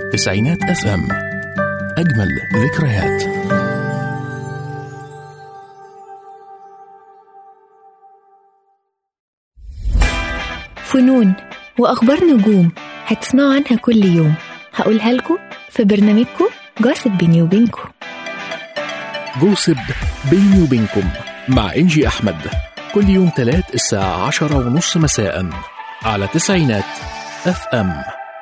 تسعينات FM. أجمل ذكريات. فنون وأخبار نجوم هتسمعوا عنها كل يوم، هقولها لكم في برنامجكم جوسب بيني وبينكم. جوسب بيني وبينكم مع إنجي أحمد، كل يوم 3 الساعة 10:30 مساء على تسعينات FM.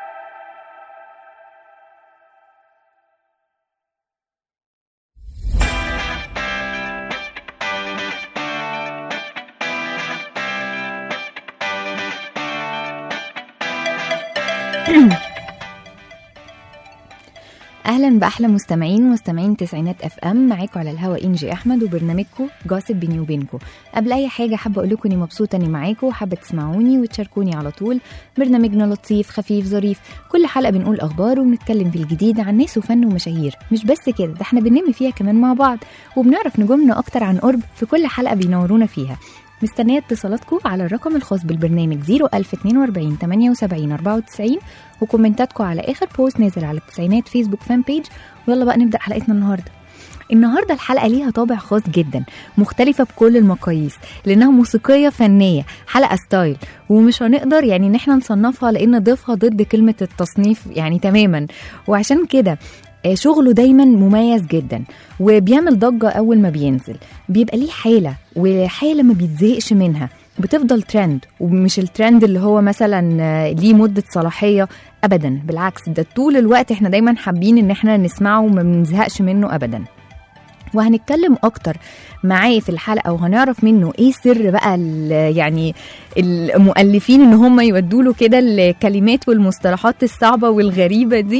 اهلا باحلى مستمعين تسعينات FM. معاكم على الهوا انجي احمد وبرنامجكم جوسب بيني وبينكم. قبل اي حاجه حابه اقول لكم اني مبسوطه اني معاكم وحابه تسمعوني وتشاركوني على طول. برنامجنا لطيف خفيف ظريف، كل حلقه بنقول اخبار وبنتكلم في الجديد عن ناس وفن ومشاهير. مش بس كده، ده احنا بننمي فيها كمان مع بعض وبنعرف نجومنا اكتر عن قرب في كل حلقه بينورونا فيها. مستنيه اتصالاتكم على الرقم الخاص بالبرنامج 01042 78 94 وكومنتاتكم على اخر بوست نازل على التسعينات فيسبوك فان بيج. ويلا بقى نبدا حلقتنا النهارده الحلقه ليها طابع خاص جدا، مختلفه بكل المقاييس لانها موسيقيه فنيه، حلقه ستايل، ومش هنقدر يعني ان احنا نصنفها لان ضيفها ضد كلمه التصنيف يعني تماما. وعشان كده شغله دايما مميز جدا وبيعمل ضجة أول ما بينزل، بيبقى ليه حالة وحالة ما بيتزهقش منها، بتفضل ترند، ومش الترند اللي هو مثلا ليه مدة صلاحية أبدا، بالعكس ده طول الوقت احنا دايما حابين ان احنا نسمعه وما بنزهقش منه أبدا. وهنتكلم اكتر معاه في الحلقه وهنعرف منه ايه سر بقى يعني المؤلفين ان هم يودوا له كده الكلمات والمصطلحات الصعبه والغريبه دي،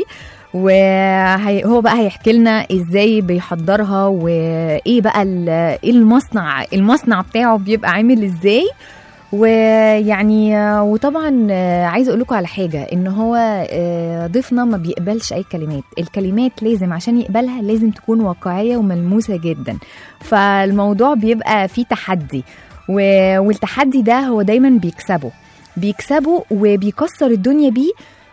وهو بقى هيحكي لنا ازاي بيحضرها وايه بقى ايه المصنع بتاعه بيبقى عامل ازاي. ويعني وطبعا عايزه اقول لكم على حاجه، ان هو ضيفنا ما بيقبلش اي كلمات، الكلمات لازم عشان يقبلها لازم تكون واقعيه وملموسه جدا، فالموضوع بيبقى فيه تحدي، والتحدي ده هو دايما بيكسبه وبيكسر الدنيا بيه.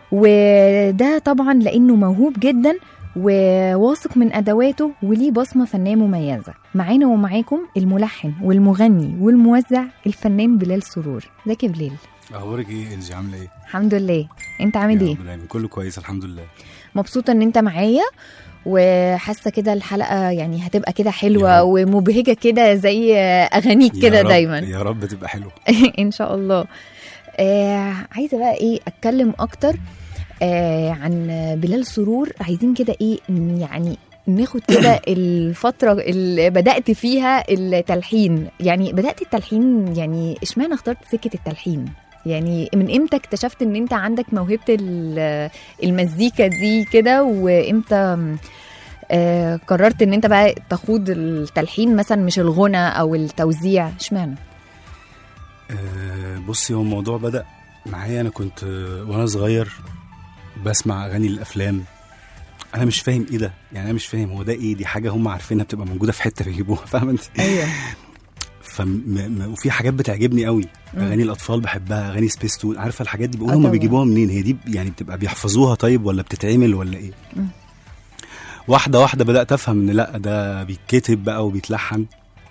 وده طبعا لانه موهوب جدا وواثق من ادواته وليه بصمه فنيه مميزه. معانا ومعاكم الملحن والمغني والموزع الفنان بلال سرور. ازيك يا بلال؟ اخبارك ايه انجي؟ عامله ايه؟ الحمد لله، انت عامل ايه؟ كله كويس الحمد لله. مبسوطه ان انت معايا وحاسه كده الحلقه يعني هتبقى كده حلوه ومبهجه كده زي اغانيك كده دايما. يا رب تبقى حلوه ان شاء الله. عايزه بقى ايه اتكلم اكتر عن بلال سرور. عايزين كده ايه يعني ناخد كده الفترة اللي بدأت فيها التلحين، يعني بدأت التلحين، يعني اشمعنى اخترت سكة التلحين؟ يعني من امتى اكتشفت ان انت عندك موهبة المزيكا دي كده، وامتى قررت ان انت بقى تخوض التلحين مثلا مش الغنى او التوزيع؟ اشمعنى؟ بصي، هو الموضوع بدأ معايا انا كنت وانا صغير بسمع اغاني الافلام، انا مش فاهم ايه ده، يعني انا مش فاهم هو ده ايه، دي حاجه هم عارفينها بتبقى موجوده في حته بيجيبوها، فاهم انت؟ ايوه. وفي حاجات بتعجبني قوي، اغاني الاطفال بحبها، اغاني سبيس تون، عارفه الحاجات دي، بيقولوا هم بيجيبوها منين، هي دي يعني بتبقى بيحفظوها طيب ولا بتتعمل ولا ايه؟ واحده واحده بدات افهم ان لا، ده بيتكتب بقى وبيتلحن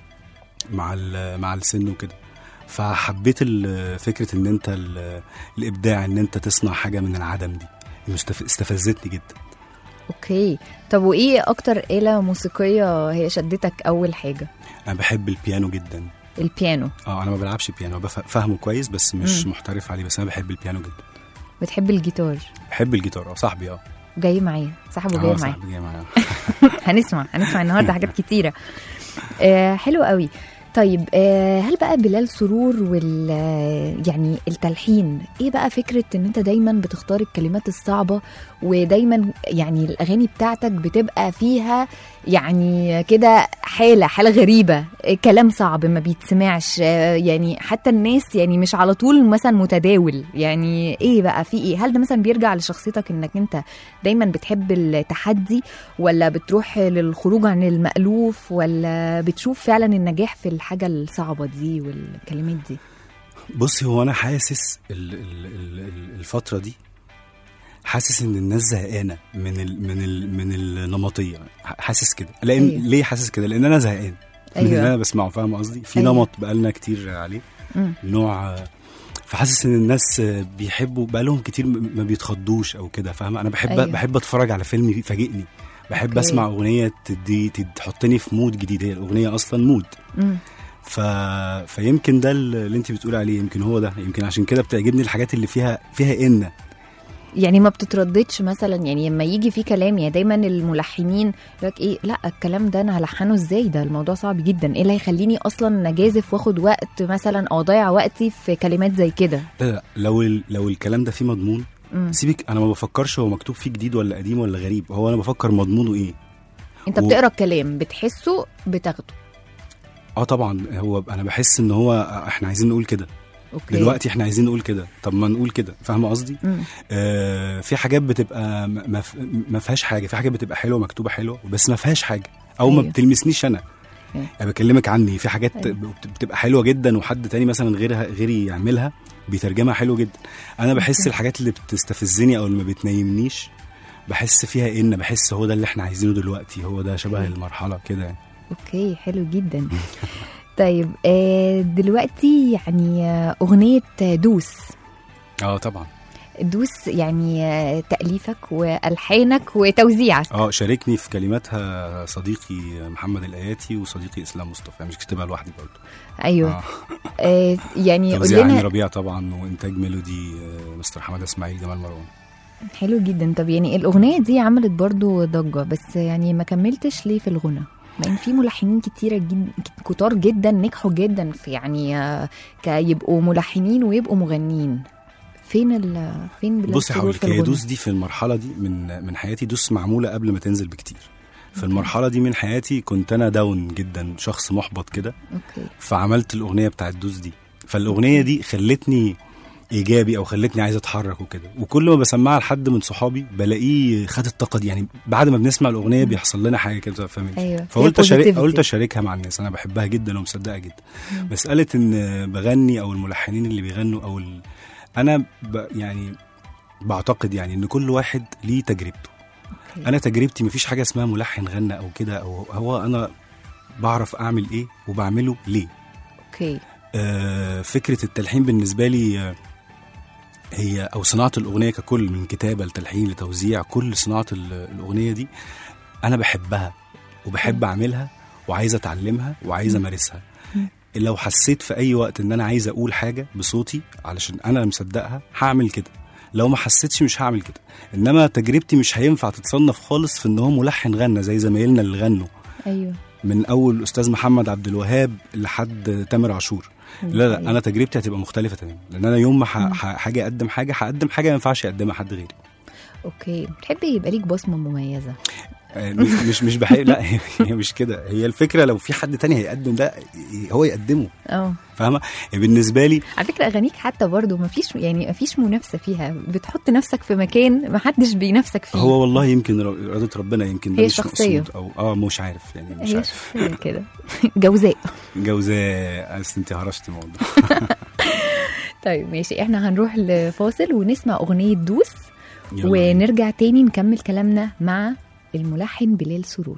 مع السن وكده. فحبيت فكره ان انت الابداع، ان انت تصنع حاجه من العدم، دي استفزتني جدا. اوكي، طب وايه اكتر آلة موسيقية هي شدتك اول حاجة؟ انا بحب البيانو جدا. البيانو؟ انا ما بلعبش بيانو، فاهمه كويس بس مش محترف عليه، بس انا بحب البيانو جدا. بتحب الجيتار؟ بحب الجيتار. صاحبي جاي معايا، صاحبه جاي معايا. صاحبي جاي معايا. هنسمع النهارده حاجات كتيرة. حلو قوي. طيب هل بقى بلال سرور يعني التلحين ايه بقى فكرة ان انت دايما بتختار الكلمات الصعبة، ودايما يعني الاغاني بتاعتك بتبقى فيها يعني كده حالة غريبة، كلام صعب ما بيتسمعش، يعني حتى الناس يعني مش على طول مثلا متداول، يعني ايه بقى في ايه؟ هل ده مثلا بيرجع لشخصيتك انك انت دايما بتحب التحدي، ولا بتروح للخروج عن المألوف، ولا بتشوف فعلا النجاح في الحاجة الصعبة دي والكلمات دي؟ بصي، هو انا حاسس الفترة دي حاسس ان الناس زهقانه من النمطيه، حاسس كده. لان ليه حاسس كده؟ لان انا زهقان من اللي انا بسمعه، فاهم قصدي؟ في نمط بقالنا كتير عليه نوع، فحاسس ان الناس بيحبوا بقالهم كتير ما بيتخضوش او كده، فاهم؟ انا بحب اتفرج على فيلم يفاجئني، بحب اسمع اغنيه تحطني في مود جديد. هي الاغنيه اصلا مود. فيمكن ده اللي انت بتقول عليه، يمكن هو ده، يمكن عشان كده بتعجبني الحاجات اللي فيها إن يعني ما بتترددش مثلا. يعني لما يجي في كلام، يعني دايما الملحنين يقولك ايه، لا الكلام ده انا هلحنه ازاي، ده الموضوع صعب جدا، ايه اللي هيخليني اصلا نجازف واخد وقت مثلا او اضيع وقتي في كلمات زي كده؟ لا لو الكلام ده فيه مضمون سيبك، انا ما بفكرش هو مكتوب فيه جديد ولا قديم ولا غريب، هو انا بفكر مضمونه ايه. انت بتقرا الكلام بتحسه بتاخده؟ طبعا. هو انا بحس ان هو احنا عايزين نقول كده دلوقتي، احنا عايزين نقول كده، طب ما نقول كده، فاهمه قصدي؟ في حاجات بتبقى ما فيهاش حاجه، في حاجات بتبقى حلوه مكتوبه حلوه بس ما فيهاش حاجه او ما بتلمسنيش انا. انا بكلمك عني، في حاجات بتبقى حلوه جدا وحد تاني مثلا غيري يعملها بيترجمها حلو جدا. انا بحس الحاجات اللي بتستفزني او اللي ما بتنيمنيش بحس فيها بحس هو ده اللي احنا عايزينه دلوقتي، هو ده شبه المرحله كده. اوكي، حلو جدا. طيب دلوقتي يعني أغنية دوس. طبعا دوس يعني تأليفك وألحانك وتوزيعك. شاركني في كلماتها صديقي محمد الآياتي وصديقي إسلام مصطفى، مش كتبها لوحدي برضه. أيوة. يعني توزيع هاني ربيع طبعا، وإنتاج ميلودي مستر حماد إسماعيل جمال مروان. حلو جدا. طب يعني الأغنية دي عملت برضه ضجة، بس يعني ما كملتش ليه في الغنى؟ لأن في ملحنين كتار جدا نجحوا جدا في يعني يبقوا ملحنين ويبقوا مغنيين. فين بص حاولك، هي دوس دي في المرحلة دي من حياتي، دوس معمولة قبل ما تنزل بكتير. في المرحلة دي من حياتي كنت أنا داون جدا، شخص محبط كده. فعملت الأغنية بتاعت دوس دي، فالأغنية دي خلتني ايجابي او خلتني عايز اتحرك وكده. وكل ما بسمعها لحد من صحابي بلاقيه خد الطاقه دي، يعني بعد ما بنسمع الاغنيه بيحصل لنا حاجه كده، فاهمين؟ أيوة. فقلت اشاركها مع الناس، انا بحبها جدا ومصدقها جدا. مساله ان بغني او الملحنين اللي بيغنوا او انا يعني بعتقد يعني ان كل واحد ليه تجربته. انا تجربتي مفيش حاجه اسمها ملحن غنى او كده، او هو انا بعرف اعمل ايه وبعمله ليه. فكره التلحين بالنسبه لي هي او صناعه الاغنيه ككل، من كتابه لتلحين لتوزيع، كل صناعه الاغنيه دي انا بحبها وبحب اعملها وعايز اتعلمها وعايز امارسها. لو حسيت في اي وقت ان انا عايز اقول حاجه بصوتي علشان انا مصدقها هعمل كده، لو ما حسيتش مش هعمل كده. انما تجربتي مش هينفع تتصنف خالص في ان هو ملحن غنى زي زمايلنا اللي غنوا. من اول الاستاذ محمد عبد الوهاب لحد تامر عاشور. لا انا تجربتي هتبقى مختلفه تماما، لان انا يوم ما حاجه اقدم حاجه ما ينفعش يقدمها حد غيري. بتحب يبقى ليك بصمه مميزه؟ مش بحب. لا هي مش كده، هي الفكره لو في حد تاني هيقدم ده هو يقدمه. فاهمه؟ بالنسبه لي على فكره اغانيك حتى برضو مفيش منافسه فيها، بتحط نفسك في مكان محدش بينافسك فيه. هو والله يمكن اراده ربنا، يمكن هي شخصيه او مش عارف يعني، مش عارف كده. جوزاء اصل انت هرشتي الموضوع. طيب ماشي، احنا هنروح لفاصل ونسمع اغنيه دوس ونرجع تاني نكمل كلامنا مع الملحن بلال سرور.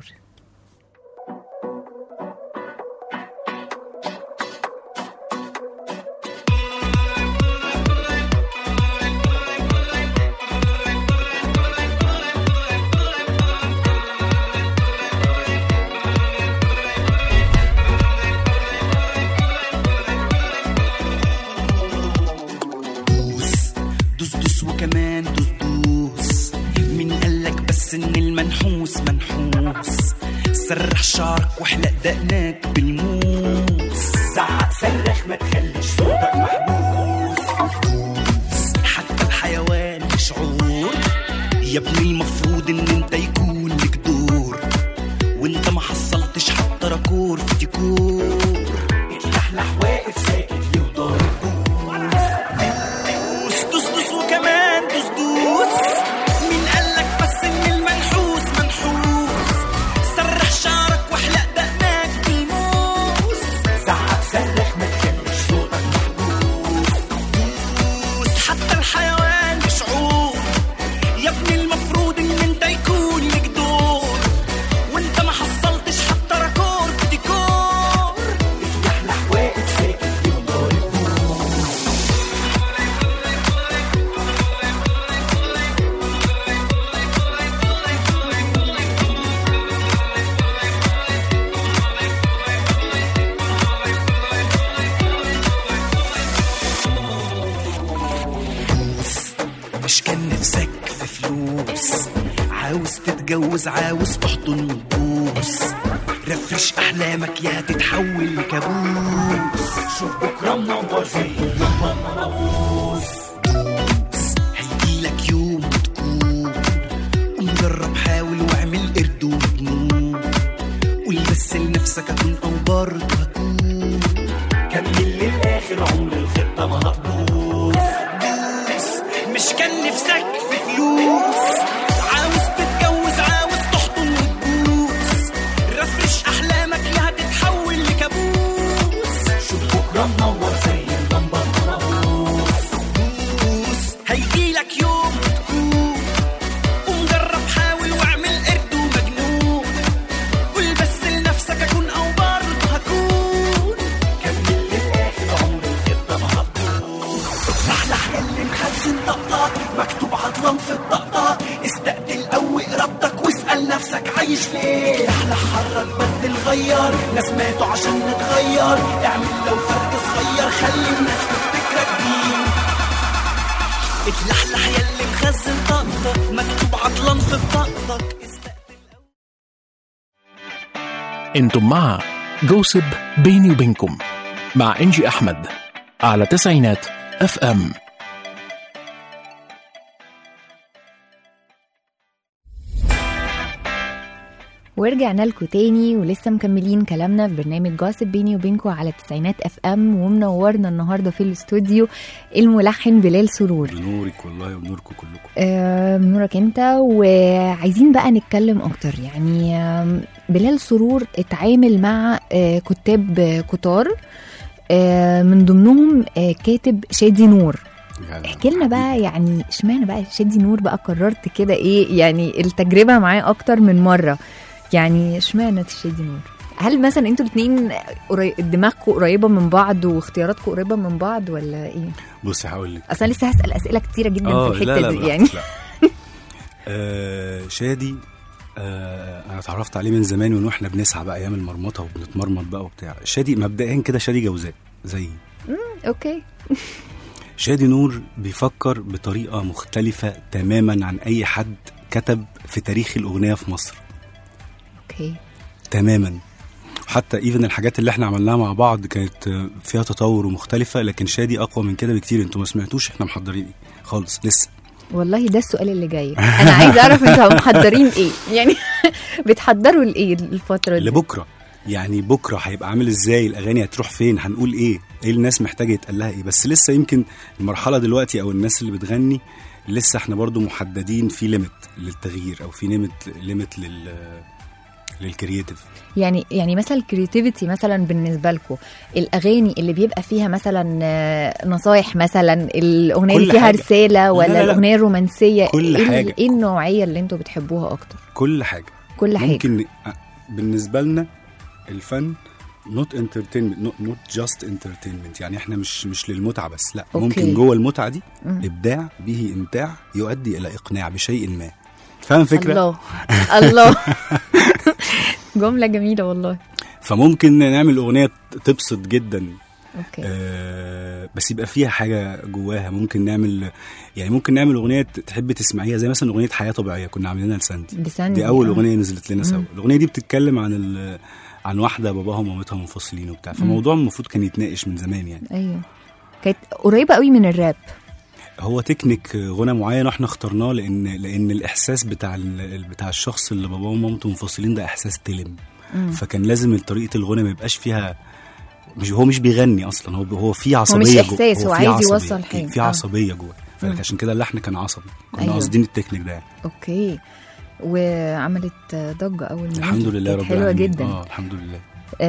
دوس وكمان دوس، مين قالك بس ان المنحوس منحوس؟ سرح شعرك واحلق دقناك بالموس، زعق صرخ ما تخليش صوتك محبوس. حتى الحيوان شعور يا ابني، المفروض ان انت يكون لك دور، وانت ما حصلتش حتى راكور في ديكور. اتلحلح واقف ساكت ليه وضارب دوس وكمان دوس. مين قالك بس ان المنحوس منحوس؟ سرح شعرك واحلق دقناك بالموس، زعق صرخ ما تخليش صوتك محبوس. دوس حتى الحيوان بشعور يا مش كان نفسك في فلوس، عاوز تتجوز، عاوز تحضن وتبوس، رفرش احلامك يا تتحول لكابوس. شوف بكره منور زي الناموس، هيجيلك يوم تكون ومجرب، حاول واعمل قرد ومجنون، قول بس لنفسك اكون او برضه هكون، كمل للاخر عمر الخطه ما هتبوظ. مش كان نفسك في فلوس، عاوز تتجوز، عاوز تحضن وتبوس، رفرش احلامك يا هتتحول لكابوس. شوف بكره منور زي اللمبه المنبوس، هيجيلك يوم تكون ومجرب، حاول واعمل قرد ومجنون، قول بس لنفسك اكون او برضه هكون، كمل للاخر عمر الخطه ما هتبوظ. لحلح ياللي مخزن طقطق، مكتوب عطلان في الطقطق، استقتل قوي ربطك واسأل نفسك عايش ليه. لحلح حرك بدل غير، ناس ماتوا عشان نتغير، اعمل لو فرق صغير، خلي الناس تفتكرك بيه. اتلحلح ياللي مخزن طقطق، مكتوب عطلان في الطقطق، استقتل قوي. انتم مع جوسب بيني وبينكم مع إنجي أحمد على تسعينات FM. ورجعنا لكم تاني ولسه مكملين كلامنا في برنامج جوسب بيني وبينكم على تسعينات FM. ومنورنا النهارده في الاستوديو الملحن بلال سرور. بنورك والله وبنوركم كلكم. بنورك انت. وعايزين بقى نتكلم اكتر، يعني بلال سرور اتعامل مع كتاب كتار، من ضمنهم كاتب شادي نور. احكي لنا بقى، يعني اشمعنى بقى شادي نور بقى قررت كده ايه يعني التجربة معاه اكتر من مرة؟ يعني اشمعنى شادي نور؟ هل مثلا انتوا الاثنين دماغكم قريبة من بعض واختياراتكم قريبة من بعض ولا ايه؟ بصي هقول لك، اصلا لسه هسأل اسئلة كتيرة جدا في الحتة لا دي يعني. شادي انا اتعرفت عليه من زمان، واحنا بنسعى بقى ايام المرمطه وبنتمرمط بقى وبتاع. شادي مبدئيا كده شادي جوزاء زيي. اوكي. شادي نور بيفكر بطريقه مختلفه تماما عن اي حد كتب في تاريخ الاغنيه في مصر. اوكي. تماما. حتى ايفن الحاجات اللي احنا عملناها مع بعض كانت فيها تطور ومختلفه، لكن شادي اقوى من كده بكتير. انتوا ما سمعتوش احنا محضرين ايه خالص لسه. والله ده السؤال اللي جاي، انا عايزه اعرف انتوا محضرين ايه يعني. بتحضروا لايه الفتره دي؟ لبكره. يعني بكره هيبقى عامل ازاي، الاغاني هتروح فين، هنقول ايه الناس محتاجه يتقال لها ايه. بس لسه يمكن المرحله دلوقتي او الناس اللي بتغني لسه احنا برضو محددين في ليميت للتغيير، او في ليميت للكرياتيف. يعني مثلا الكرياتيفيتي مثلا بالنسبه لكم، الاغاني اللي بيبقى فيها مثلا نصايح، مثلا الاغنيه اللي فيها رساله، ولا لا الاغنيه الرومانسيه، كل حاجه. ايه النوعيه اللي انتوا بتحبوها اكتر؟ كل حاجه. ممكن بالنسبه لنا الفن not just entertainment، يعني احنا مش للمتعه بس، لا. أوكي. ممكن جوه المتعه دي ابداع، به امتاع يؤدي الى اقناع بشيء ما. فاهم فكره؟ الله جمله جميله والله. فممكن نعمل اغنيه تبسط جدا. اوكي. بس يبقى فيها حاجه جواها. ممكن نعمل اغنيه تحب تسمعيها، زي مثلا اغنيه حياه طبيعيه كنا عاملينها لساندي. دي اول اغنيه نزلت لنا سوا. الاغنيه دي بتتكلم عن واحده باباها ومامتها منفصلين وبتاع، فالموضوع المفروض كان يتناقش من زمان يعني. ايوه، كانت قريبه قوي من الراب. هو تكنيك غنى معين احنا اخترناه لان الاحساس بتاع الشخص اللي باباه ومامته منفصلين ده احساس تلم. فكان لازم طريقه الغنى ما يبقاش فيها هو مش بيغني اصلا، هو في عصبيه جوه. هو مش احساس، هو عايز يوصل حاجه، في عصبيه جوه. فعشان كده اللحن كان عصبي. كنا قاصدين التكنيك ده. اوكي. وعملت ضجه اول ما الحمد لله رب حلوه جدا. الحمد لله.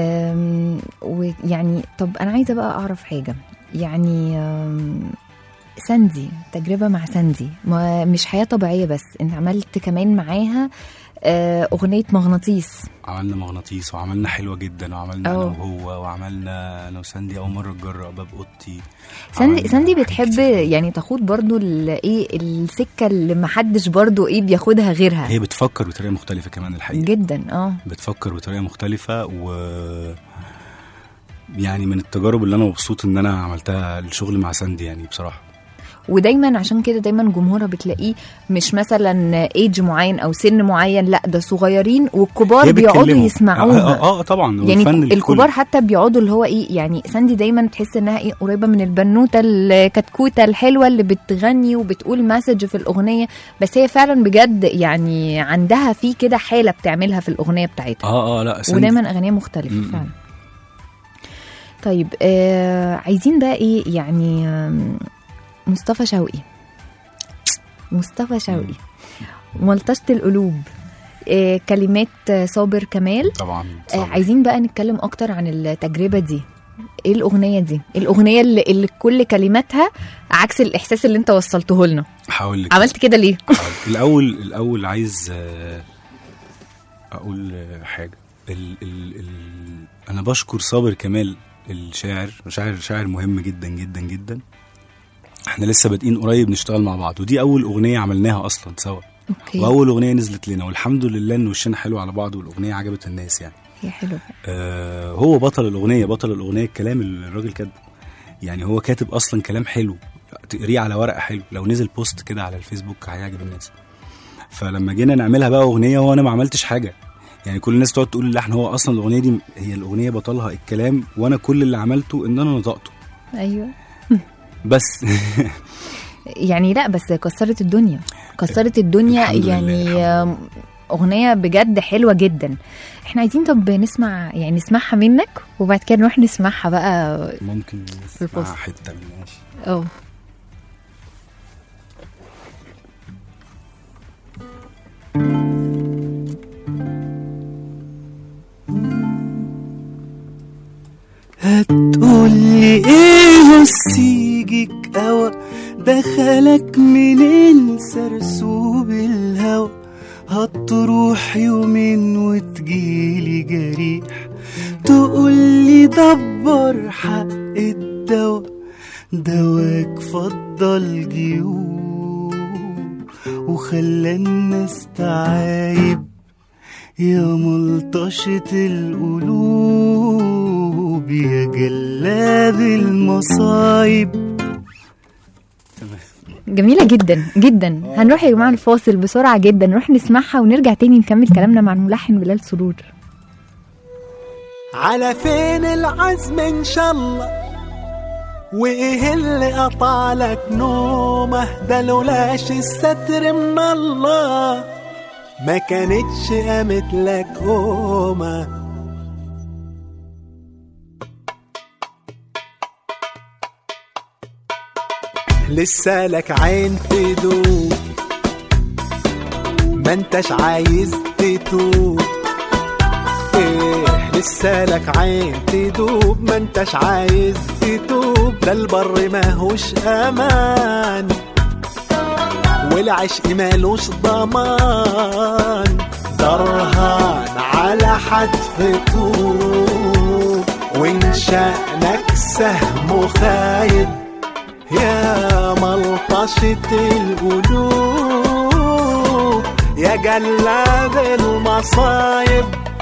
ويعني طب انا عايزه بقى اعرف حاجه، يعني ساندي، تجربه مع ساندي مش حياه طبيعيه بس، انت عملت كمان معاها اغنيه مغناطيس. عملنا مغناطيس وعملنا حلوه جدا، وعملنا انا وهو، وعملنا انا وساندي اول مره نجرب باب اوضتي. ساندي بتحب يعني تخوض برضو السكه اللي محدش برضو بياخدها غيرها. هي بتفكر بطريقه مختلفه كمان الحقيقه جدا. بتفكر بطريقه مختلفه، يعني من التجارب اللي انا مبسوط ان انا عملتها الشغل مع ساندي يعني بصراحه. ودايما عشان كده دايما جمهورها بتلاقيه مش مثلا ايج معين او سن معين، لا ده صغيرين والكبار بيقعدوا يسمعوها. طبعا يعني الكبار حتى بيقعدوا اللي هو ايه، يعني ساندي دايما تحس انها ايه قريبه من البنوته الكتكوته الحلوه اللي بتغني وبتقول مسج في الاغنيه، بس هي فعلا بجد يعني عندها في كده حاله بتعملها في الاغنيه بتاعتها. لا ودايما اغانيها مختلفه فعلا. طيب عايزين بقى ايه يعني مصطفى شوقي ملطشة القلوب، كلمات صابر كمال طبعا. عايزين بقى نتكلم اكتر عن التجربة دي. ايه الاغنية دي؟ الاغنية اللي كل كلماتها عكس الاحساس اللي انت وصلته لنا. هقول لك عملت كده ليه؟ الاول عايز اقول حاجة. انا بشكر صابر كمال الشاعر، شاعر مهم جدا جدا جدا. احنا لسه بادئين قريب نشتغل مع بعض، ودي اول اغنيه عملناها اصلا سوا. أوكي. واول اغنيه نزلت لنا، والحمد لله ان وشنا حلو على بعض، والاغنيه عجبت الناس يعني. هي حلوه. هو بطل الاغنيه الكلام اللي الراجل كاتبه، يعني هو كاتب اصلا كلام حلو تقريه على ورقه حلو، لو نزل بوست كده على الفيسبوك هيعجب الناس. فلما جينا نعملها بقى اغنيه، وانا ما عملتش حاجه، يعني كل الناس تقعد تقول اللحن، هو اصلا الاغنيه دي هي الاغنيه بطلها الكلام، وانا كل اللي عملته ان انا نطقته. ايوه بس يعني لا بس كسرت الدنيا يعني اغنيه بجد حلوه جدا. احنا عايزين طب نسمعها منك، وبعد كده نروح نسمعها بقى. ممكن نسمعها حته من ماشي. هتقولي ايه وسيجك قوى دخلك منين سرسوب الهوى، هتروح يومين وتجيلي جريح، تقولي دبر حق الدوا، دواك فضل جيوب وخلى الناس تعايب، يا ملطشة القلوب يا جلاد المصايب. جميلة جدا جدا. هنروح يا جماعة الفاصل بسرعة جدا، نروح نسمعها ونرجع تاني نكمل كلامنا مع الملحن بلال سرور. على فين العزم ان شاء الله، وايه اللي قطع لك نومه، ده لولاش الستر من الله ما كانتش قامت لك قومه. لسه لك عين تدوب ما انتش عايز تتوب، ايه لسه لك عين تدوب ما انتش عايز تتوب، ده البر ماهوش امان والعشق مالوش ضمان، درهان على حتف طوب وان شأنك سهم خايب، يا ملطشة القلوب يا جلاد المصايب.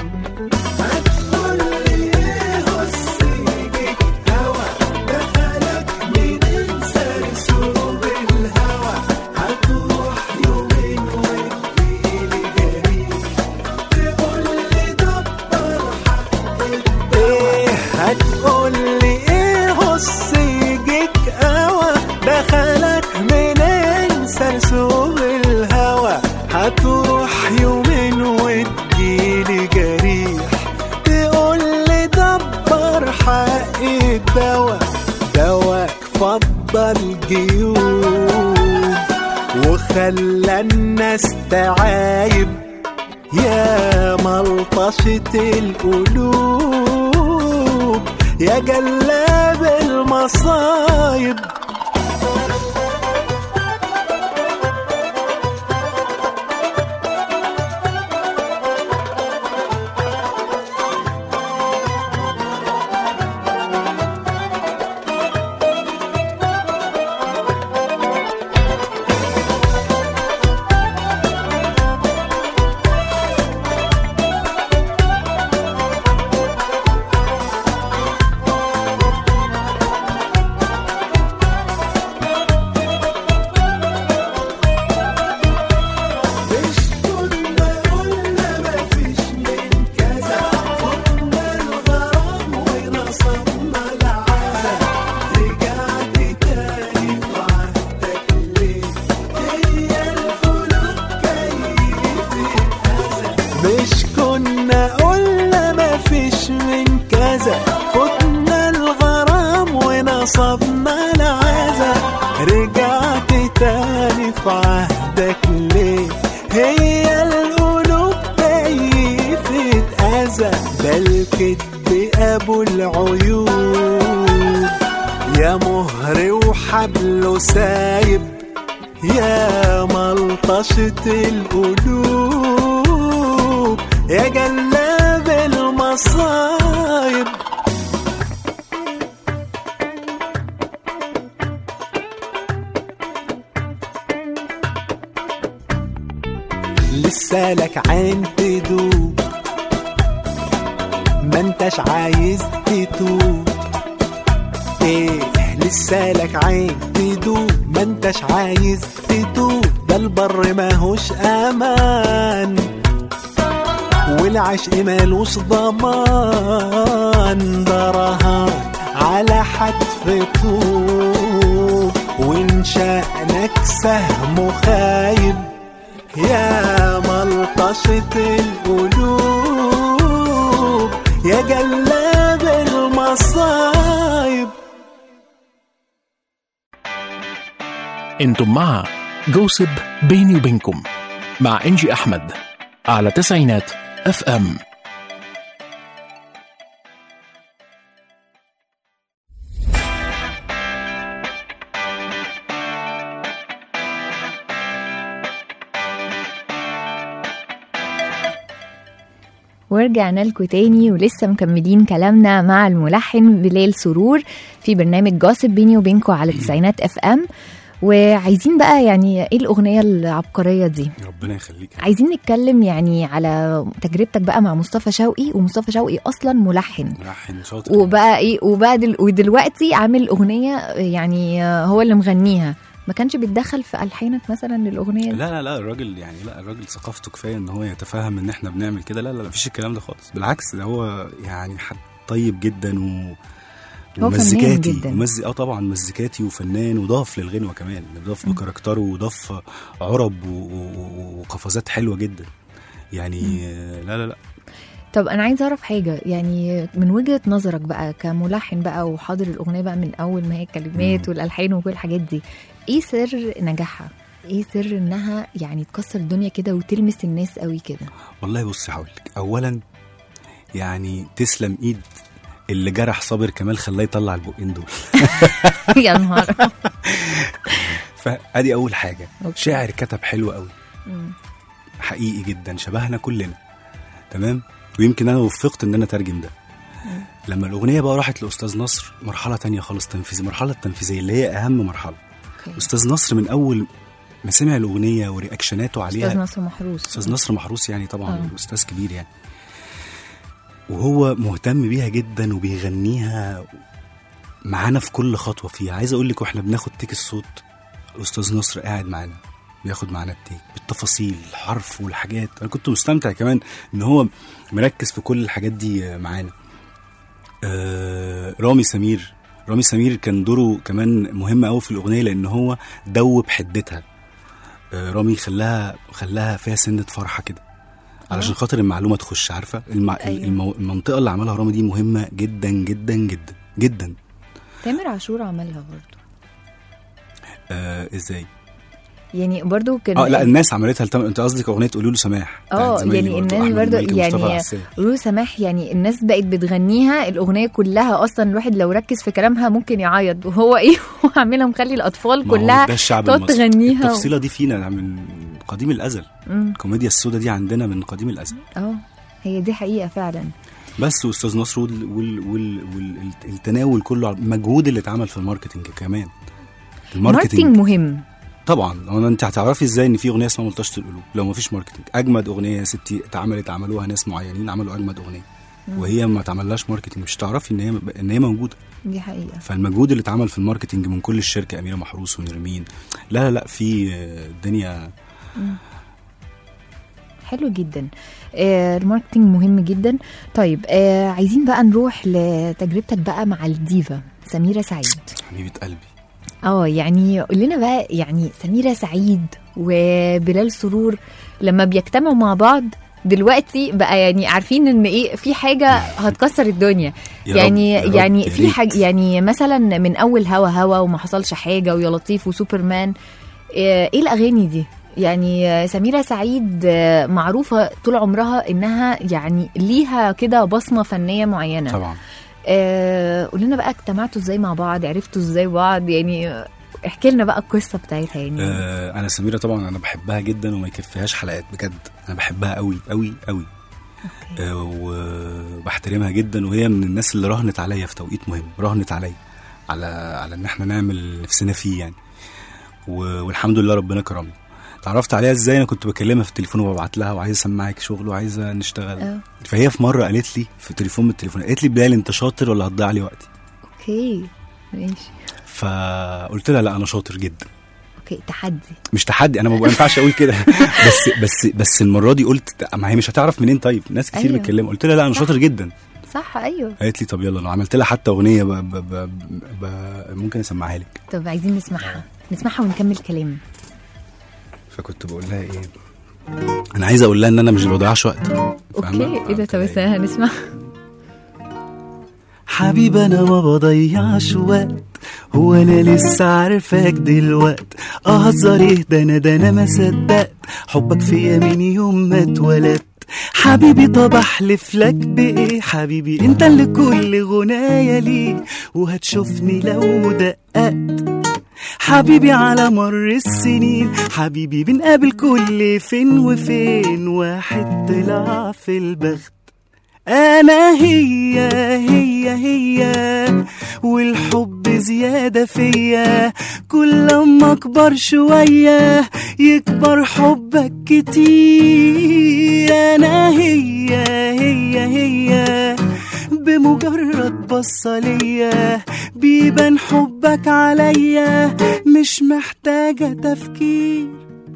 هتروح يومين وتجيلي جريح، تقولي دبر حق الدوا، دواك فضل جيوب وخلى الناس تعايب، يا ملطشة القلوب يا جلاب المصايب. تاني في عهدك ليه؟ هي القلوب كيفة أذى، ده الكدب أبو العيوب، يا مهر وحبله سايب، يا ملطشة القلوب، يا جلاب المصايب. لسه لك عين تدوب، ما انتش عايز تتوب، ايه لسه لك عين تدوب، ما انتش عايز تتوب، ده البر ماهوش امان، والعشق مالوش ضمان، ده رهان على حتف طوب، وان شأنك سهم خايب، يا ملطشة القلوب، يا جلاب المصايب. انتم مع جوسب بيني وبينكم مع إنجي أحمد على تسعينات FM. ورجعنا لكم تاني ولسه مكملين كلامنا مع الملحن بلال سرور في برنامج جوسب بيني وبينكم على تسعينات FM. وعايزين بقى يعني ايه الأغنية العبقرية دي؟ ربنا يخليك. عايزين نتكلم يعني على تجربتك بقى مع مصطفى شوقي، ومصطفى شوقي أصلا ملحن شاطر، وبقى ايه ودلوقتي عامل أغنية يعني هو اللي مغنيها، ما كانش بيتدخل في ألحانك مثلا للأغنية؟ لا الراجل يعني الراجل ثقافته كفايه ان هو يتفهم ان احنا بنعمل كده. لا مفيش الكلام ده خالص، بالعكس ده هو يعني حد طيب جدا ومزيكاتي طبعا مزيكاتي وفنان، وضاف للغنوه كمان، ضاف بكاركتره وضاف عرب وقفزات حلوه جدا يعني. لا طب انا عايز اعرف حاجه يعني من وجهه نظرك بقى كملحن بقى وحاضر الاغنيه بقى من اول ما هي الكلمات والالحان وكل الحاجات دي، ايه سر نجاحها؟ ايه سر انها يعني تكسر الدنيا كده وتلمس الناس قوي كده؟ والله بصي هقولك، اولا يعني تسلم ايد اللي جرح صابر كمال خلاه يطلع البقين دول. يا نهار. فادي اول حاجه. شاعر كتب حلو قوي حقيقي جدا، شبهنا كلنا تمام، ويمكن انا وفقت ان انا اترجم ده. لما الاغنيه بقى راحت لاستاذ نصر، مرحله تانية خالص، مرحله التنفيذيه اللي هي اهم مرحله. استاذ نصر من اول ما سمع الاغنيه ورياكشناته عليها، استاذ نصر محروس يعني طبعا استاذ كبير يعني، وهو مهتم بيها جدا وبيغنيها معانا في كل خطوه فيها. عايز اقول لك واحنا بناخد تيك الصوت، الاستاذ نصر قاعد معانا بياخد معانا التيك بالتفاصيل، الحرف والحاجات. انا كنت مستمتع كمان ان هو مركز في كل الحاجات دي معانا. رامي سمير كان دوره كمان مهم قوي في الاغنيه، لان هو دوب حدتها. رامي خلاها فيها سنه فرحه كده علشان خاطر المعلومه تخش، عارفه المنطقه اللي عملها رامي دي مهمه جدا جدا جدا جدا. تامر عاشور عملها برضو. ازاي يعني برضو كان لا الناس عملتها. انت قصدك اغنيه قولوا له سماح؟ يعني الناس برضو يعني قولوا له سماح، يعني الناس بقت بتغنيها الاغنيه كلها. اصلا الواحد لو ركز في كلامها ممكن يعيط، وهو ايه هو عاملها مخلي الاطفال كلها تقعد تغنيها. التفصيله دي فينا من قديم الازل. الكوميديا السوداء دي عندنا من قديم الازل. هي دي حقيقه فعلا. بس واستاذ نصر والتناول كله، المجهود اللي اتعمل في الماركتنج كمان. الماركتنج مهم طبعا. انت هتعرفي ازاي ان في اغنيه اسمها ملطشه القلوب لو ما فيش ماركتنج؟ اجمد اغنيه يا ستي عملوها ناس معينين، عملوا اجمد اغنيه وهي ما تعملهاش ماركتنج، مش تعرفي ان هي موجوده. دي حقيقه. فالمجهود اللي اتعمل في الماركتنج من كل الشركه، اميره محروس ونرمين، لا في الدنيا حلو جدا. الماركتنج مهم جدا. طيب عايزين بقى نروح لتجربتك بقى مع الديفا سميرة سعيد. حبيبه قلبي. يعني قول لنا بقى، يعني سميرة سعيد وبلال سرور لما بيجتمعوا مع بعض دلوقتي بقى، يعني عارفين ان ايه في حاجه هتكسر الدنيا. يعني في حاجه، يعني مثلا من اول هوا وما حصلش حاجه ويا لطيف وسوبرمان، ايه الاغاني دي؟ يعني سميرة سعيد معروفة طول عمرها انها يعني ليها كده بصمة فنية معينة. طبعا. قول لنا بقى اجتمعتوا ازاي مع بعض، عرفتوا ازاي بعض يعني، احكي لنا بقى القصة بتاعتها يعني. انا سميرة طبعا انا بحبها جدا وما يكفيهاش حلقات بجد، انا بحبها قوي قوي قوي. وبحترمها جدا، وهي من الناس اللي راهنت عليا في توقيت مهم، راهنت عليا على ان احنا نعمل نفسنا فيه يعني. والحمد لله ربنا كرمنا. تعرفت عليها ازاي؟ انا كنت بكلمها في التليفون وببعت لها وعايزه اسمعك شغل وعايزه نشتغل. فهي في مره قالت لي في تليفون من التليفون، قالت لي بلال انت شاطر ولا هتضيع لي وقتي؟ اوكي ماشي. فقلت لها لا انا شاطر جدا. اوكي تحدي. مش تحدي، انا ما ينفعش اقول كده. بس المره دي قلت ما هي مش هتعرف منين، طيب ناس كتير بتكلمها. قلت لها لا انا شاطر جدا. صح ايوه. قالت لي طب يلا، انا عملت لها حتى اغنيه ممكن اسمعها لك. طب عايزين نسمعها ونكمل كلام. فكنت بقول لها ايه، انا عايز اقول لها ان انا مش بضيعش وقت. اوكي ايه ده؟ طب هنسمع. حبيبي انا ما بضيعش وقت، هو انا لسه عارفاك دلوقت، اهزر ايه ده انا ما صدقت حبك فيا من يوم ما اتولدت. حبيبي طب احلف لك بايه، حبيبي انت اللي كل غنايا ليه، وهتشوفني لو دققت. حبيبي على مر السنين، حبيبي بنقابل كل فين وفين، واحد طلع في البخت. انا هي والحب زيادة فيا، كل ما اكبر شوية يكبر حبك كتير. انا هي بمجرد بصة ليا بيبان حبك عليا، مش محتاجة تفكير.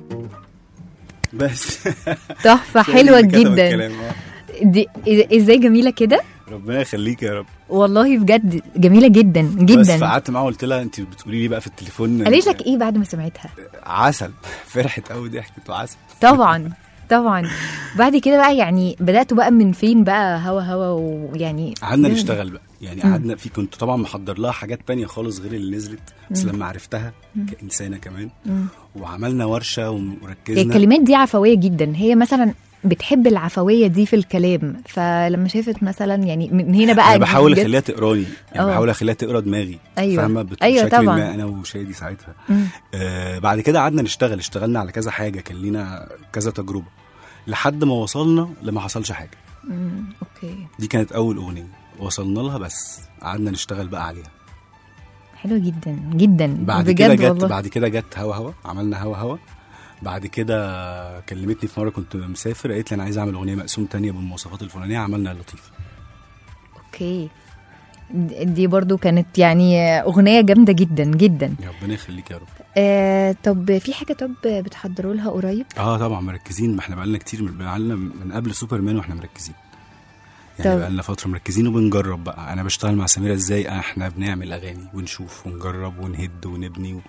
بس تحفة حلوة جدا دي. ازاي جميلة كده، ربنا يخليك يا رب. والله بجد جميلة جدا جدا. بس فقعدت معاها وقلت لها انت بتقولي لي بقى في التليفون قالت لك ايه بعد ما سمعتها؟ عسل. فرحت قوي، ضحكت وعسل. طبعا. بعد كده بقى يعني بدأتوا بقى من فين بقى؟ هوا ويعني قعدنا نشتغل بقى يعني. قعدنا في، كنت طبعا محضر لها حاجات تانية خالص غير اللي نزلت، بس لما عرفتها كإنسانة كمان وعملنا ورشة وركزنا. الكلمات دي عفوية جدا، هي مثلا بتحب العفوية دي في الكلام، فلما شافت مثلا يعني من هنا بقى انا بحاول اخليها تقراني يعني. بحاول اخليها تقرا دماغي. أيوة. فاهمه أيوة بشكل طبعا. ما انا وشادي ساعتها. بعد كده قعدنا اشتغلنا على كذا حاجه، كان لينا كذا تجربه لحد ما وصلنا لما حصلش حاجه. اوكي. دي كانت اول اغنيه وصلنا لها، بس قعدنا نشتغل بقى عليها. حلو جدا جدا. بعد كده جت هوا عملنا هوا. بعد كده كلمتني في مره كنت مسافر، قالت لي انا عايز اعمل اغنيه مقسوم تانية بالمواصفات الفلانيه، عملنا اللطيف. اوكي. دي برضو كانت يعني اغنيه جامده جدا جدا. يا ربنا يخليك يا رب. طب في حاجه بتحضروا لها قريب؟ طبعا مركزين، ما احنا بقالنا كتير، بقالنا من قبل سوبرمان واحنا مركزين يعني. بقالنا فتره مركزين وبنجرب بقى. انا بشتغل مع سميرة ازاي، احنا بنعمل اغاني ونشوف ونجرب ونهد ونبني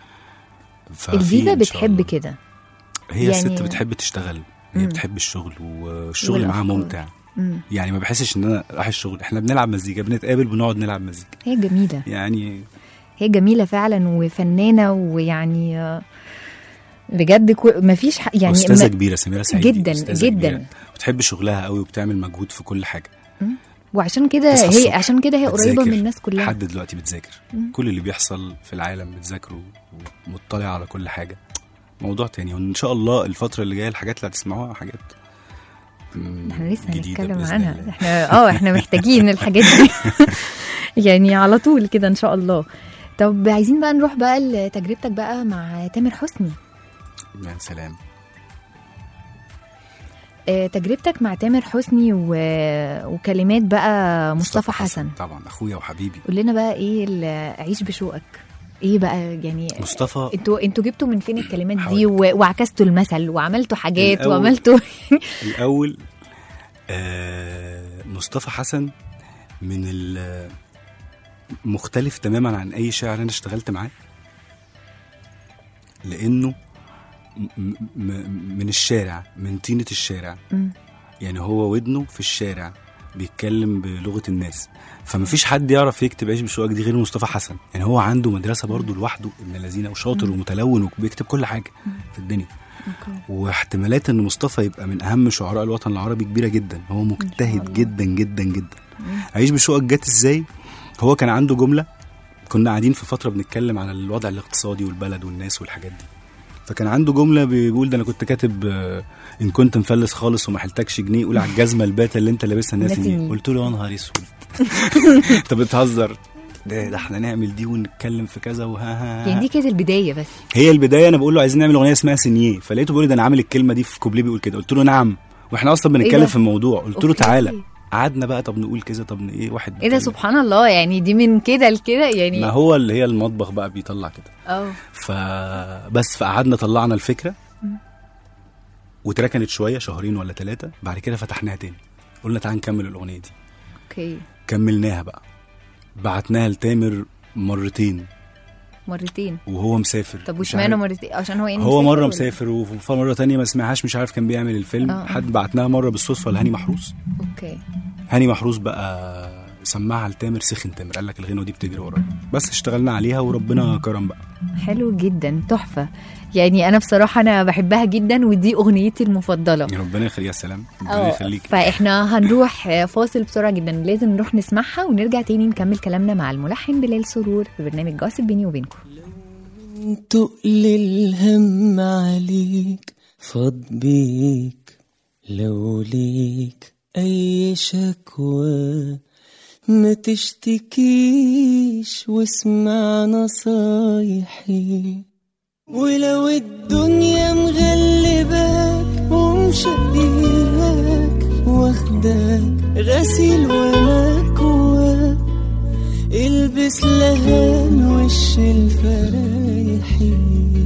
الفيفا بتحب كده، هي يعني الست بتحب تشتغل، هي بتحب الشغل والشغل معاها ممتع. يعني ما بحسش ان انا رايح الشغل، احنا بنلعب مزيكا، بنتقابل بنقعد نلعب مزيكا. هي جميله يعني، هي جميله فعلا وفنانه، ويعني بجد مفيش يعني استاذه كبيره سميرة سعيد جدا جدا كبيرة. بتحب شغلها قوي وبتعمل مجهود في كل حاجه. وعشان كده هي قريبه من الناس كلها. لحد دلوقتي بتذاكر كل اللي بيحصل في العالم، بتذاكره ومطلع على كل حاجه. موضوع تاني، وان شاء الله الفتره اللي جايه الحاجات اللي هتسمعوها حاجات احنا لسه هنتكلم عنها. احنا محتاجين الحاجات دي يعني على طول كده ان شاء الله. طب عايزين بقى نروح بقى لتجربتك بقى مع تامر حسني. يا سلام. تجربتك مع تامر حسني وكلمات بقى مصطفى حسن. طبعا اخويا وحبيبي. قول لنا بقى ايه عيش بشوقك، ايه بقى يعني مصطفى؟ انتوا جبتوا من فين الكلمات دي وعكستوا المثل وعملتوا حاجات وعملتوا الاول مصطفى حسن من مختلف تماما عن اي شاعر انا اشتغلت معاه، لانه من الشارع، من طينة الشارع. يعني هو ودنه في الشارع، بيتكلم بلغه الناس، فمفيش حد يعرف يكتب عيش بشوقك دي غير مصطفى حسن. يعني هو عنده مدرسه برضو لوحده ابن الذين، وشاطر ومتلون وبيكتب كل حاجه في الدنيا. واحتمالات ان مصطفى يبقى من اهم شعراء الوطن العربي كبيره جدا، هو مجتهد جدا جدا جدا. عيش بشوقك جت ازاي؟ هو كان عنده جمله، كنا قاعدين في فتره بنتكلم عن الوضع الاقتصادي والبلد والناس والحاجات دي، فكان عنده جمله بيقول ده انا كنت كاتب ان كنت مفلس خالص وما حلتكش جنيه قول على الجزمه الباته اللي انت لابسها الناس دي. قلت له يا نهار اسود انت بتهزر، ده احنا نعمل دي ونتكلم في كذا وها يعني دي كانت البدايه. بس هي البدايه. انا بقول له عايزين نعمل اغنيه اسمها سينيه، فلقيته بيقول لي ده انا عامل الكلمه دي في كوبليه بيقول كده. قلت له نعم، واحنا اصلا بنتكلم في الموضوع. قلت له تعالى، قعدنا بقى طب نقول كذا، طب ايه واحد ايه ده سبحان الله، يعني دي من كده لكده يعني. ما هو اللي هي المطبخ بقى بيطلع كده. فبس فقعدنا طلعنا الفكره وتركنت شويه شهرين ولا 3، بعد كده فتحناها تاني قلنا تعال نكمل الاغنيه دي. اوكي كملناها بقى، بعتناها لتامر مرتين وهو مسافر. طب واشمعنى مرتين؟ عشان هو يعني هو مره مسافر ومره تانية ما سمعهاش، مش عارف كان بيعمل الفيلم. حد بعتناها مره بالصدفه لهاني محروس. اوكي هاني محروس بقى سمعها لتامر، سخن تامر قال لك الغنوه دي بتجري ورايا، بس اشتغلنا عليها وربنا كرم بقى. حلو جدا، تحفه. يعني انا بصراحه انا بحبها جدا ودي اغنيتي المفضله. ربنا يخليك. يا سلام، ربنا يخليك. فاحنا هنروح فاصل بسرعه جدا، لازم نروح نسمعها ونرجع تاني نكمل كلامنا مع الملحن بلال سرور في برنامج جاسب بيني وبينكم. تقل الهم عليك فاض بيك، لو ليك اي شكوى ما تشتكيش واسمع نصايحي، ولو الدنيا مغلباك ومشقياك واخداك غسيل ومكواك، البس لهان وش الفرايحي.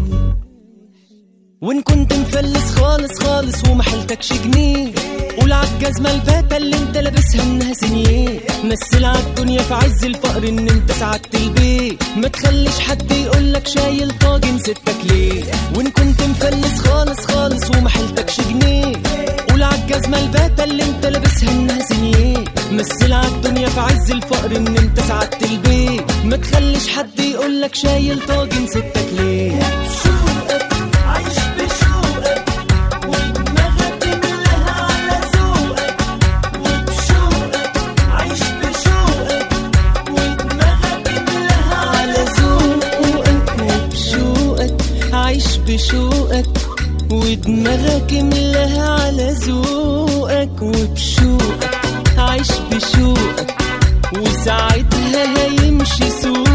وان كنت مفلس خالص خالص وما حلتكش جنيه قول عالجزمة الباتة اللي انت لابسها انها سنيه، مثل عالدنيا في عز الفقر ان انت سعدت البيت، ما تخليش حد يقولك شايل طاجن ستك ليه. وان كنت مفلس خالص خالص وما حلتكش جنيه قول عالجزمة الباتة اللي انت لابسها انها سنيه، مثل عالدنيا في عز الفقر ان انت سعدت البيت، ما تخليش حد يقولك شايل طاجن ستك ليه. عيش بشوقك ودماغك ملها على ذوقك، وبشوقك عيش بشوقك ودماغك ملها على ذوقك، وبشوقك عيش بشوقك ودماغك ملها على ذوقك، وبشوقك عيش بشوقك وساعتها هيمشي سوقك.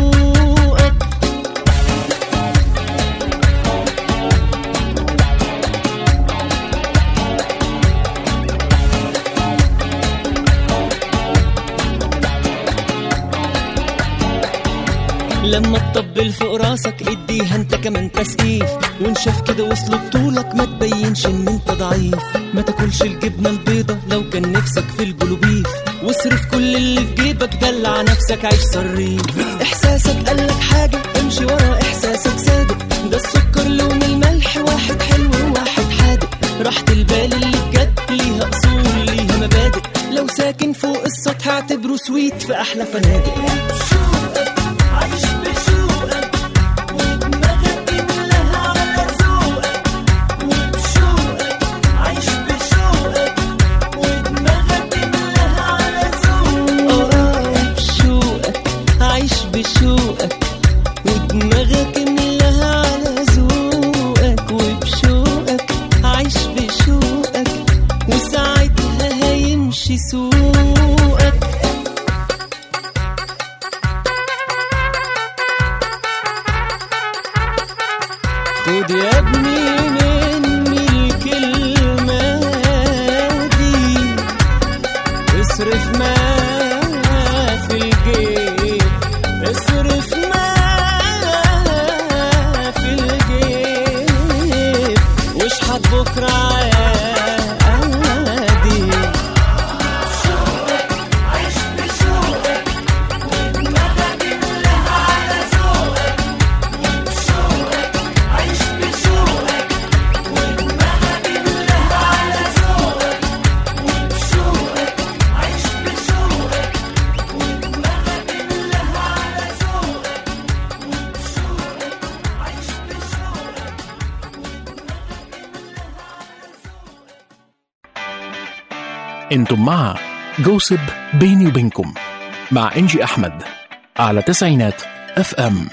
لما تطبل فوق راسك اديها انت كمان تسقيف، وانشف كده وصل بطولك ما تبينش ان انت ضعيف، ما تاكلش الجبنه البيضه لو كان نفسك في البلوبيف، واصرف كل اللي في جيبك دلع نفسك عيش صريف. احساسك قالك حاجه امشي ورا احساسك صادق، ده السكر لون الملح واحد حلو وواحد حادق، راحة البال اللي بجد ليها اصول ليها مبادئ، لو ساكن فوق السطح اعتبره سويت في احلى فنادق. عيش بشوقك ودماغك ملها على ذوقك، وبشوقك عيش بشوقك ودماغك ملها على ذوقك، بشوقك عيش بشوقك ودماغك ملها على ذوقك، وبشوقك عيش بشوقك وساعتها هيمشي سوقك. خد يا ابني مني الكلمة دي، اصرف ما في الجيب، اصرف ما في الجيب، واشحت بكرة عادي. عيش بشوقك ودماغك ملها على ذوقك، وبشوقك عيش بشوقك ودماغك ملها على ذوقك، وبشوقك عيش بشوقك انتم مع جوسب بيني وبينكم مع إنجي أحمد على تسعينات اف ام.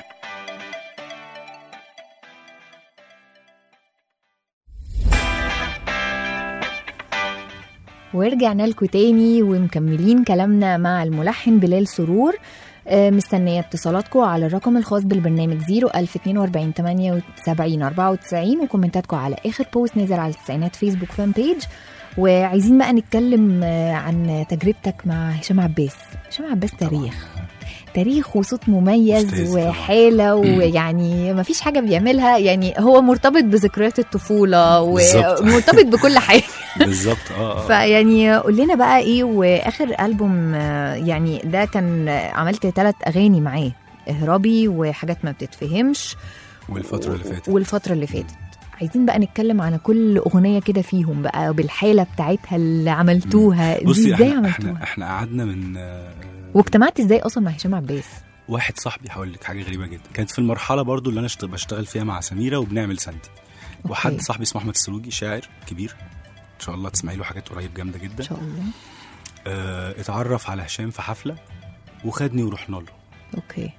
ورجعنا لكم تاني ومكملين كلامنا مع الملحن بلال سرور. مستنية اتصالاتكم على الرقم الخاص بالبرنامج 01042 78 94 وكومنتاتكم على آخر بوست نزل على التسعينات فيسبوك فان بيج. وعايزين بقى نتكلم عن تجربتك مع هشام عباس. هشام عباس تاريخ وصوت مميز وحالة ويعني ما فيش حاجة بيعملها، يعني هو مرتبط بذكريات الطفولة ومرتبط بكل حاجة بالظبط. فيعني قول لنا بقى ايه واخر ألبوم، يعني ده كان عملت 3 أغاني معاه، اهربي وحاجات ما بتتفهمش والفترة اللي فاتت. عايزين بقى نتكلم عن كل أغنية كده فيهم بقى بالحالة بتاعتها اللي عملتوها دي. ازاي عملتوها؟ احنا قعدنا من واجتمعت ازاي اصلا مع هشام عباس؟ واحد صاحبي هقول لك حاجه غريبه جدا، كانت في المرحله برضو اللي انا بشتغل فيها مع سميره وبنعمل سندي. وحد صاحبي اسمه احمد السروجي، شاعر كبير ان شاء الله تسمعي له حاجات قريب جامده جدا ان شاء الله. اتعرف على هشام في حفله وخدني ورحنا له. اوكي.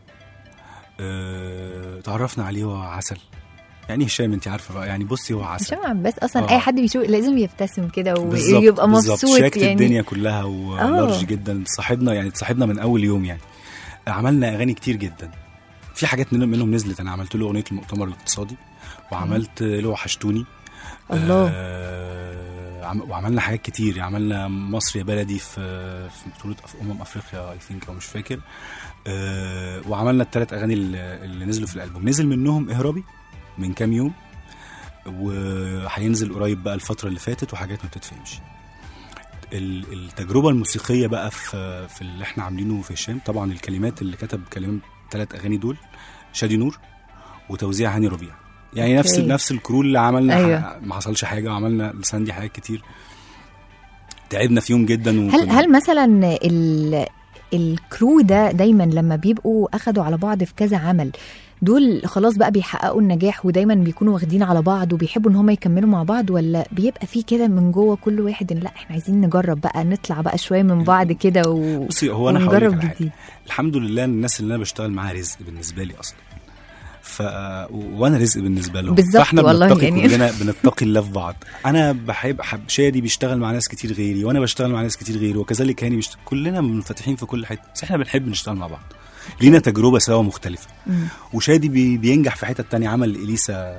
اتعرفنا عليه وهو عسل، يعني هشام انت عارفه بقى، يعني بصي هو عسل. هشام عباس اصلا اي حد بيشوف لازم يبتسم كده ويبقى مبسوط، شاكت يعني الدنيا كلها ولارج جدا. صاحبنا من اول يوم، يعني عملنا اغاني كتير جدا. في حاجات منهم نزلت، انا عملت له اغنيه المؤتمر الاقتصادي وعملت له وحشتوني الله. وعملنا حاجات كتير، عملنا مصر يا بلدي في بطوله افريقيا اي ثينك او مش فاكر. وعملنا ال3 اغاني اللي نزلوا في الالبوم. نزل منهم اهربي من كام يوم، وهينزل قريب بقى الفترة اللي فاتت وحاجات ما بتتفهمش. التجربة الموسيقية بقى في اللي احنا عاملينه في هشام، طبعا الكلمات اللي كتب كلمات 3 أغاني دول شادي نور وتوزيع هاني ربيع، يعني نفس الكرو اللي عملنا. أيوة. ما حصلش حاجة، وعملنا لساندي حاجات كتير، تعبنا فيهم جدا. هل مثلا الكرو ده دايما لما بيبقوا أخدوا على بعض في كذا عمل دول خلاص بقى بيحققوا النجاح ودايما بيكونوا واخدين على بعض وبيحبوا ان هم يكملوا مع بعض، ولا بيبقى في كده من جوه كل واحد ان لا احنا عايزين نجرب بقى نطلع بقى شويه من بعض كده بصي هو انا ونجرب جديد؟ الحمد لله الناس اللي انا بشتغل معاها رزق بالنسبه لي اصلا، وانا رزق بالنسبه لهم. فاحنا بنتقي يعني كلنا بنتقي الله في بعض. انا بحب شادي بيشتغل مع ناس كتير غيري، وانا بشتغل مع ناس كتير غيري، وكذلك هاني كلنا منفتحين في كل حته، بس احنا بنحب نشتغل مع بعض، لينا تجربة سوا مختلفة. وشادي بينجح في حتة تانية. عمل إليسا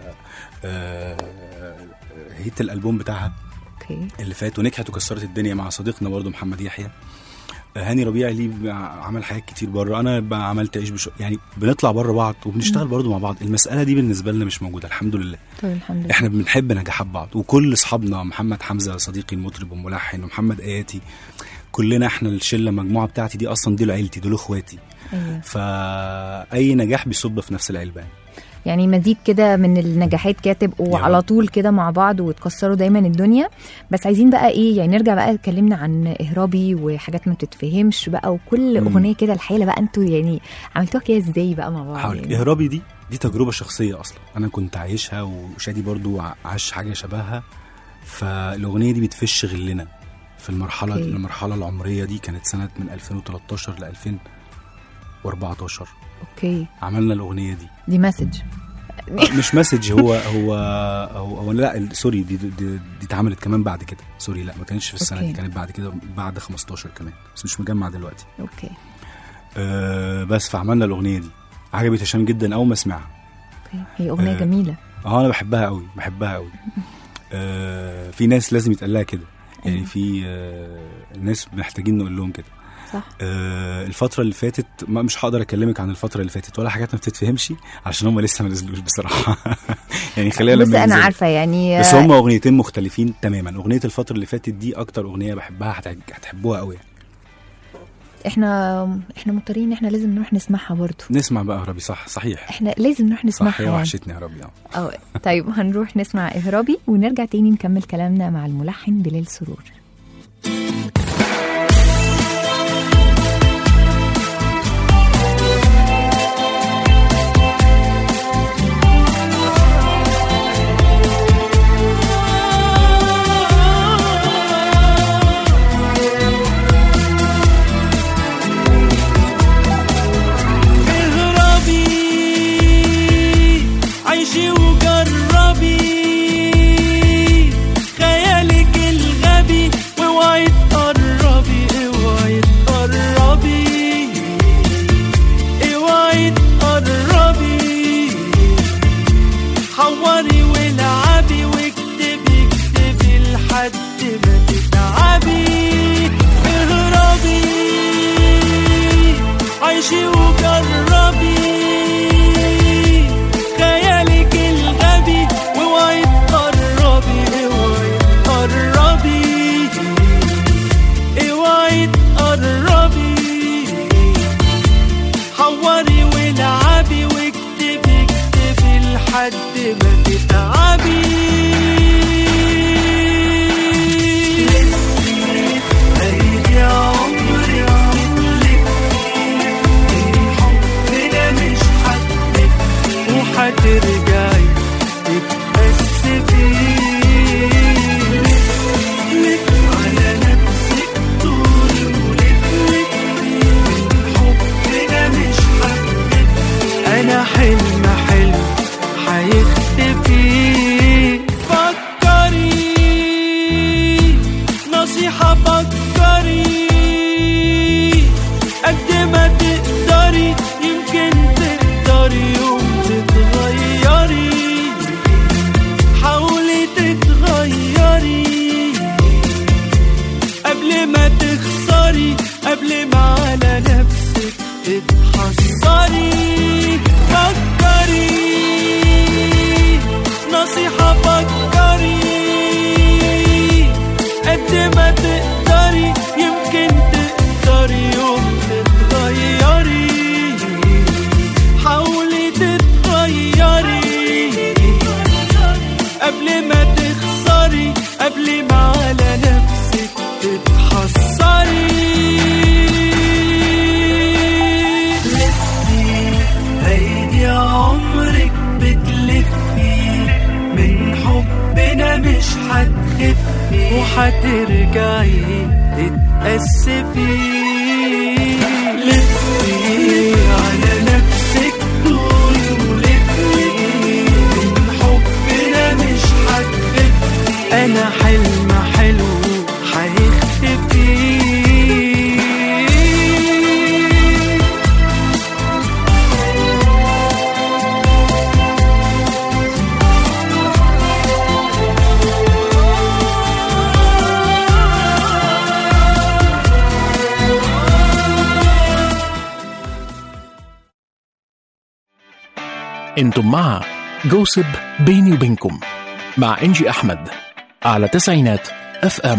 هيت الألبوم بتاعها اللي فات ونجحت وكسرت الدنيا مع صديقنا برضو محمد يحيى. هاني ربيع ليه عمل حاجات كتير بره، أنا عملت عيش يعني بنطلع بره بعض وبنشتغل برضو مع بعض. المسألة دي بالنسبة لنا مش موجودة الحمد لله. طيب الحمد لله. احنا بنحب نجاحات بعض، وكل أصحابنا محمد حمزة صديقي المطرب وملحن ومحمد آياتي، كلنا احنا الشلة المجموعة بتاعتي دي أصلا دي عيلتي، دول اخواتي. أيوة. فأي نجاح بيصب في نفس العلبة، يعني مزيد كده من النجاحات كده تبقوا على طول كده مع بعض وتكسروا دايما الدنيا. بس عايزين بقى ايه، يعني نرجع بقى اتكلمنا عن اهرابي وحاجات ما بتتفهمش بقى، وكل اغنيه كده الحاله بقى انتوا يعني عملتوها كده ازاي بقى مع بعض؟ يعني اهرابي دي تجربه شخصيه اصلا انا كنت عايشها، وشادي برضو عاش حاجه شبهها. فالاغنيه دي بتفش غلنا في المرحله العمريه دي، كانت سنه من 2013 ل 2014. اوكي. عملنا الاغنيه دي مسج مش مسج، هو لا سوري، دي اتعملت كمان بعد كده. سوري لا ما كانتش في السنه دي، كانت بعد كده بعد 15 كمان، بس مش مجمع دلوقتي. اوكي. بس فعملنا الاغنيه دي، عجبت هشام جدا اول ما سمعها. اوكي. هي اغنيه جميله. انا بحبها قوي. في ناس لازم يتقال لها كده، يعني في ناس محتاجين نقول لهم كده. صح. الفترة اللي فاتت مش هقدر اكلمك عن الفترة اللي فاتت ولا حاجات ما بتتفهمش عشان هم لسه ما نزلوش بصراحة. يعني خلينا لما انا عارفة يعني، بس هم اغنيتين مختلفين تماما. اغنية الفترة اللي فاتت دي اكتر اغنية بحبها، هتحبوها قوي. احنا مضطرين ان احنا لازم نروح نسمعها برضو. نسمع بقى اهربي. صحيح احنا لازم نروح نسمعها. صح، هي وحشتني اهربي. طيب هنروح نسمع اهربي ونرجع تاني نكمل كلامنا مع الملحن بلال سرور. وجربي خيالك الغبي، واوعي تقربي اوعي تقربي اوعي تقربي، حوري والعبي واكتبي اكتبي لحد ما تتعبي، اهربي عيشي وجربي خيالك الغبي، واوعي تقربي اوعي تقربي اوعي تقربي، حوري والعبي واكتبي اكتبي لحد ما تتعبي. هيدي عمري وحترجعي تتأسفي، لف على نفسك طول ولف حبنا مش هتخف، أنا حلم حلم هيختفي. فكري نصيحة فكري قد ما تقدري، يمكن تقدري يوم تتغيري، حاولي تتغيري قبل ما تخسري، قبل ما على نفسك تتحسري. فكري نصيحة فكري قد ما تقدري، يمكن تقدري يوم تتغيري، حاولي تتغيري قبل ما تخسري، قبل ما على نفسك تتحسري. لفي هيدي عمرك بتلفي، من حبنا مش هتخفي، وحترجعي تتأسفي. لفي على نفسك طول ولفي، من حبنا مش هتخفي، أنا حلم حلو هيختفي. انتم مع جوسب بيني وبينكم مع إنجي أحمد على تسعينات FM.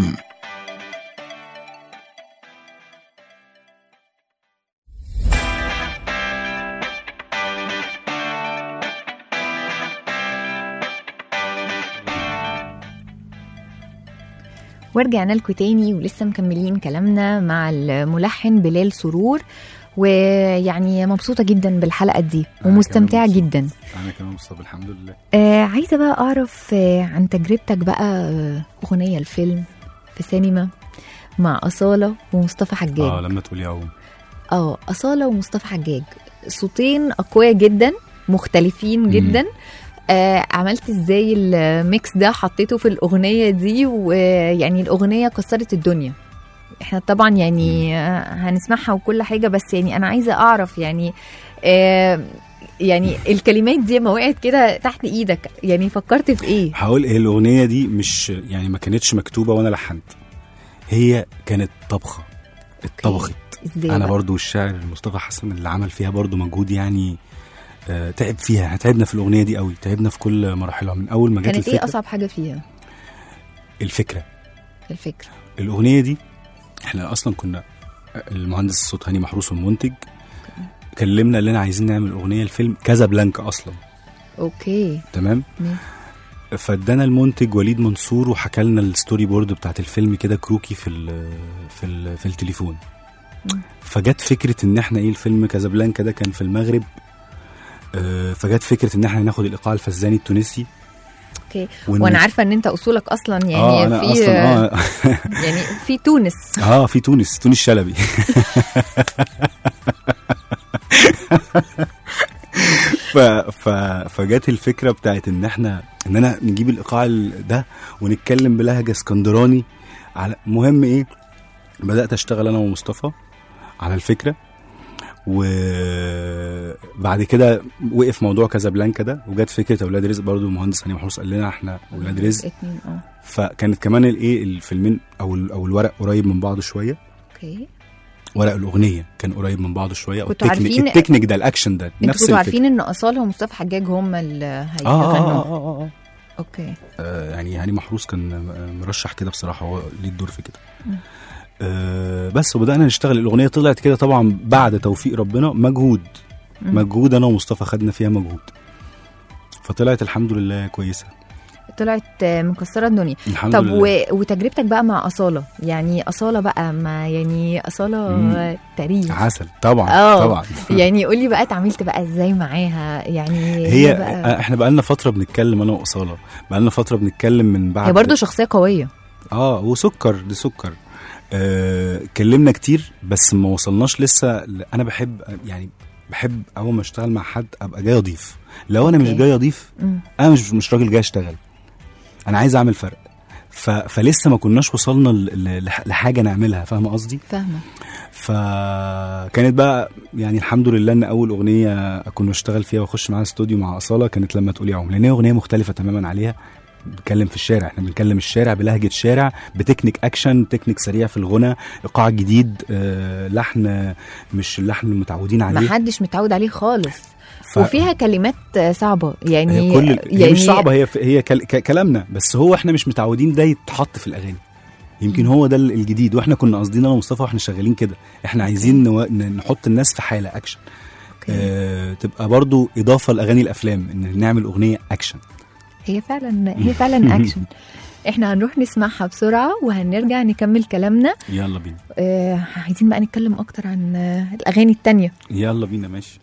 ورجعنا لكم تاني ولسه مكملين كلامنا مع الملحن بلال سرور، ويعني مبسوطة جدا بالحلقة دي ومستمتعة جدا. أنا كمان مبسوطة الحمد لله. عايزة بقى أعرف عن تجربتك بقى، أغنية الفيلم في سينما مع أصالة ومصطفى حجاج. لما تقولي عوم. أصالة ومصطفى حجاج، صوتين أقوياء جدا مختلفين جدا. عملت ازاي الميكس ده، حطيته في الأغنية دي، ويعني الأغنية كسرت الدنيا. احنا طبعا يعني هنسمعها وكل حاجة، بس يعني انا عايزة اعرف يعني يعني الكلمات دي ما وقعت كده تحت ايدك، يعني فكرت في ايه؟ هقول ايه، الاغنية دي مش يعني ما كانتش مكتوبة وانا لحنت، هي كانت طبخة اتطبخت. انا برضو الشاعر مصطفى حسن اللي عمل فيها برضو مجهود، يعني تعب فيها، تعبنا في الاغنية دي قوي، تعبنا في كل مراحلها من اول ما جت الفكرة. كانت ايه اصعب حاجة فيها؟ الفكرة. الاغنية دي احنا اصلا كنا المهندس الصوت هاني محروس والمنتج كلمنا اللي انا عايزين نعمل اغنيه الفيلم كازابلانكا اصلا. اوكي تمام. فادانا المنتج وليد منصور وحكى لنا الستوري بورد بتاعت الفيلم كده كروكي في التليفون. فجت فكره ان احنا ايه، الفيلم كازابلانكا ده كان في المغرب، فجت فكره ان احنا ناخد الايقاع الفزاني التونسي. اوكي. وانا عارفه ان انت اصولك اصلا يعني أنا في أصلاً يعني في تونس. في تونس شلبي. فجات الفكره بتاعت ان انا نجيب الايقاع ده ونتكلم بلهجه اسكندراني. على مهم ايه، بدات اشتغل انا ومصطفى على الفكره، وبعد كده وقف موضوع كازابلانكا ده، وجات فكره اولاد رزق برضو. المهندس هاني محروس قال لنا احنا اولاد رزق، فكانت كمان الايه الفيلمين او الورق قريب من بعض شويه. اوكي. ورق الاغنيه كان قريب من بعض شويه، التكنيك ده الاكشن ده نفس الفكره. كنتوا عارفين ان اصالة ومصطفى حجاج هم اللي هيغنوا؟ اوكي. يعني هاني محروس كان مرشح كده بصراحه، هو ليه الدور في كده. بس وبدأنا نشتغل. الأغنية طلعت كده طبعا بعد توفيق ربنا، مجهود أنا ومصطفى خدنا فيها مجهود، فطلعت الحمد لله كويسة، طلعت مكسرة الدنيا. الحمد طب لله. وتجربتك بقى مع أصالة، يعني أصالة بقى ما يعني أصالة تاريخ عسل طبعا. طبعا يعني قولي بقى اتعاملت بقى ازاي معاها؟ يعني هي بقى احنا بقالنا فترة بنتكلم أنا وأصالة، بقالنا فترة بنتكلم من بعد. هي برضو شخصية قوية وسكر دي سكر. كلمنا كتير بس ما وصلناش لسه. انا بحب اول ما اشتغل مع حد ابقى جاي اضيف. لو انا مش جاي اضيف، انا مش راجل جاي اشتغل، انا عايز اعمل فرق. فلسه ما كناش وصلنا لحاجه نعملها، فاهمه قصدي؟ فاهمه. فكانت بقى يعني الحمد لله ان اول اغنيه كنا نشتغل فيها واخش معاها استوديو مع أصالة كانت لما تقولي عم، لان هي اغنيه مختلفه تماما عليها. بنتكلم في الشارع، احنا بنتكلم الشارع بلهجة شارع، بتكنيك اكشن، تكنيك سريع في الغنى، ايقاع جديد، لحن مش اللحن اللي متعودين عليه، ما حدش متعود عليه خالص. وفيها كلمات صعبة يعني، هي مش صعبة، هي كلامنا، بس هو احنا مش متعودين ده يتحط في الاغاني. يمكن هو ده الجديد، واحنا كنا قاصدين انا ومصطفى واحنا شغالين كده، احنا عايزين نحط الناس في حالة اكشن. تبقى برضو اضافة لاغاني الافلام ان نعمل اغنية اكشن. هي فعلا اكشن. احنا هنروح نسمعها بسرعة وهنرجع نكمل كلامنا. يلا بينا. عايزين بقى نتكلم اكتر عن الاغاني التانية. يلا بينا ماشي.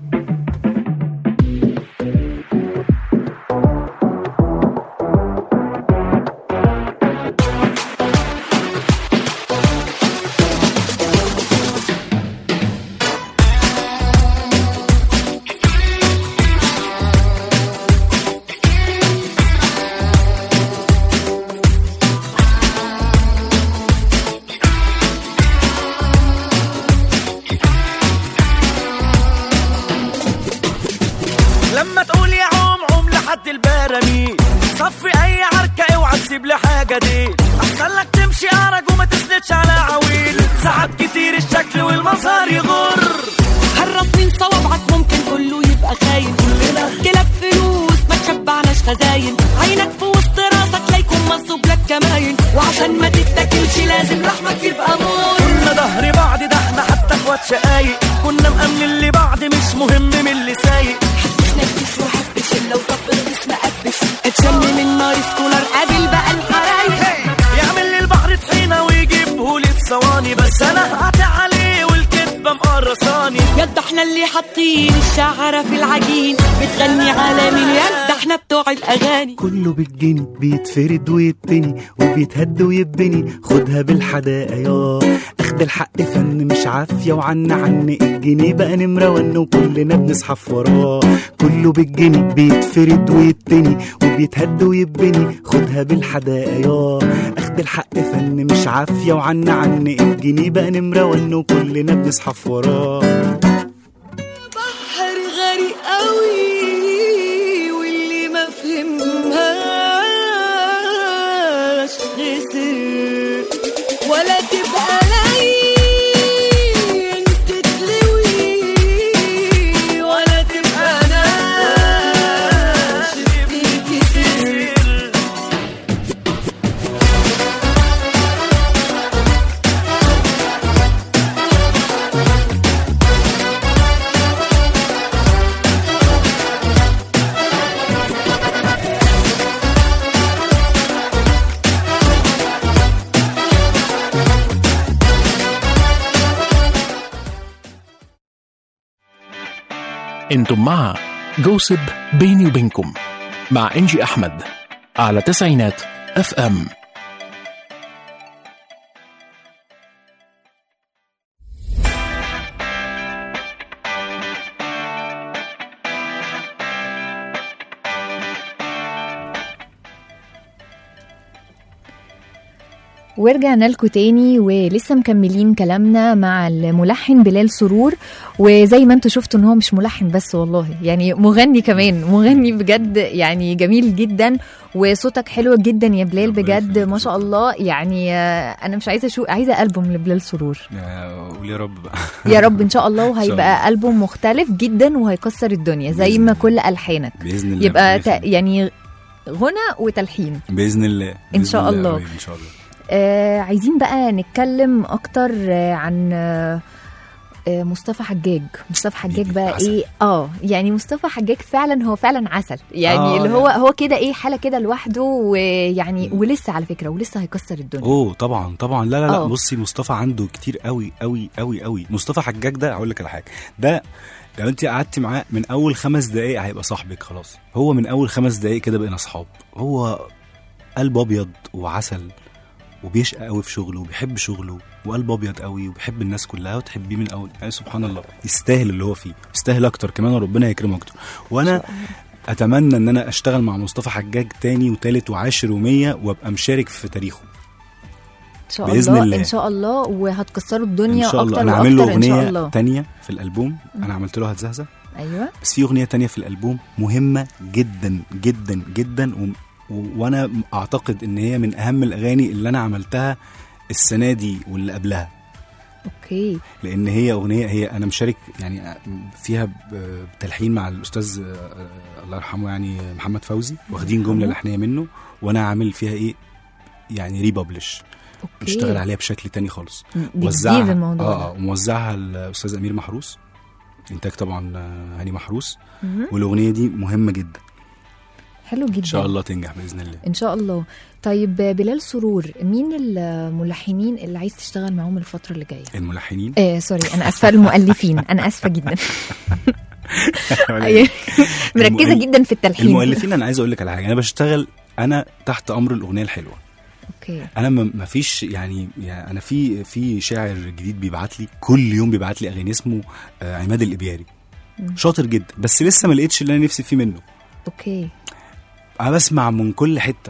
اللي حاطين الشعرة في العجين بتغني على مليان، ده احنا بتوع الاغاني. كله بالجني بيتفرد ويتني وبيتهد ويبني، خدها بالحداقة يا اخد الحق فن مش عافية، وعن الجنيه بقى نمرة ون وكلنا بنزحف وراه. كله بالجني بيتفرد ويتني وبيتهد ويبني، خدها بالحداقة يا اخد الحق فن مش عافية، وعن الجنيه بقى نمرة ون وكلنا بنزحف وراه. ولا تبقى لين تتلوي، ولا تبقى ناشف تتكسر. انتم مع جوسب بيني وبينكم مع إنجي أحمد على تسعينات FM. ورجعنا لكم تاني ولسه مكملين كلامنا مع الملحن بلال سرور. وزي ما انتوا شفتوا ان هو مش ملحن بس، والله يعني مغني كمان، مغني بجد يعني جميل جدا، وصوتك حلو جدا يا بلال بجد ما شاء الله. يعني انا مش عايزه عايزه ألبوم لبلال سرور. قول يا رب بقى. يا رب ان شاء الله، وهيبقى ألبوم مختلف جدا وهيكسر الدنيا زي ما كل ألحانك باذن الله يبقى يعني غنى وتلحين باذن الله ان شاء الله. ان شاء الله. عايزين بقى نتكلم اكتر عن مصطفى حجاج. مصطفى حجاج بقى عسل. ايه؟ يعني مصطفى حجاج فعلا هو فعلا عسل يعني. اللي هو كده ايه، حاله كده لوحده، ويعني ولسه على فكره ولسه هيكسر الدنيا. طبعا لا بصي، مصطفى عنده كتير قوي قوي قوي قوي. مصطفى حجاج ده اقول لك على حاجه، ده لو انت قعدتي معاه من اول 5 دقايق هيبقى صاحبك خلاص. هو من اول 5 دقايق كده بقينا اصحاب. هو قلب ابيض وعسل، وبيشقى قوي في شغله وبيحب شغله، وقلب ابيض قوي وبيحب الناس كلها وتحبيه من اول. يعني سبحان الله، يستاهل اللي هو فيه، يستاهل اكتر كمان، وربنا يكرمه اكتر. وانا اتمنى ان انا اشتغل مع مصطفى حجاج تاني وتالت وعاشر و100 وابقى مشارك في تاريخه ان شاء بإذن الله. الله. ان شاء الله، وهتكسروا الدنيا ان شاء الله. اكتر انا عامل له واكتر ان شاء اغنيه الله. تانية في الالبوم، انا عملت له هتزهزه. ايوه، بس في اغنيه تانية في الالبوم مهمه جدا جدا جدا، وانا اعتقد ان هي من اهم الاغاني اللي انا عملتها السنه دي واللي قبلها. اوكي. لان هي اغنيه، هي انا مشارك يعني فيها بتلحين مع الاستاذ الله يرحمه يعني محمد فوزي، واخدين جمله لحنيه منه، وانا عامل فيها ايه يعني ريبابلش، بشتغل عليها بشكل تاني خالص. وزعها الموضوع وموزعها الاستاذ امير محروس، انتاج طبعا هاني محروس. والاغنيه دي مهمه جدا، حلو جدا، ان شاء الله تنجح باذن الله ان شاء الله. طيب بلال سرور، مين الملحنين اللي عايز تشتغل معاهم الفتره اللي جايه؟ الملحنين سوري انا اسفه، المؤلفين انا اسفه جدا. مركزه جدا في التلحين. المؤلفين انا عايز اقول لك على حاجه، انا بشتغل انا تحت امر الاغنيه الحلوه. اوكي. انا ما فيش يعني انا في شاعر جديد بيبعت لي كل يوم، بيبعت لي اغاني، اسمه عماد الابياري، شاطر جدا، بس لسه ما لقيتش اللي انا نفسي فيه منه. اوكي. انا بسمع من كل حته،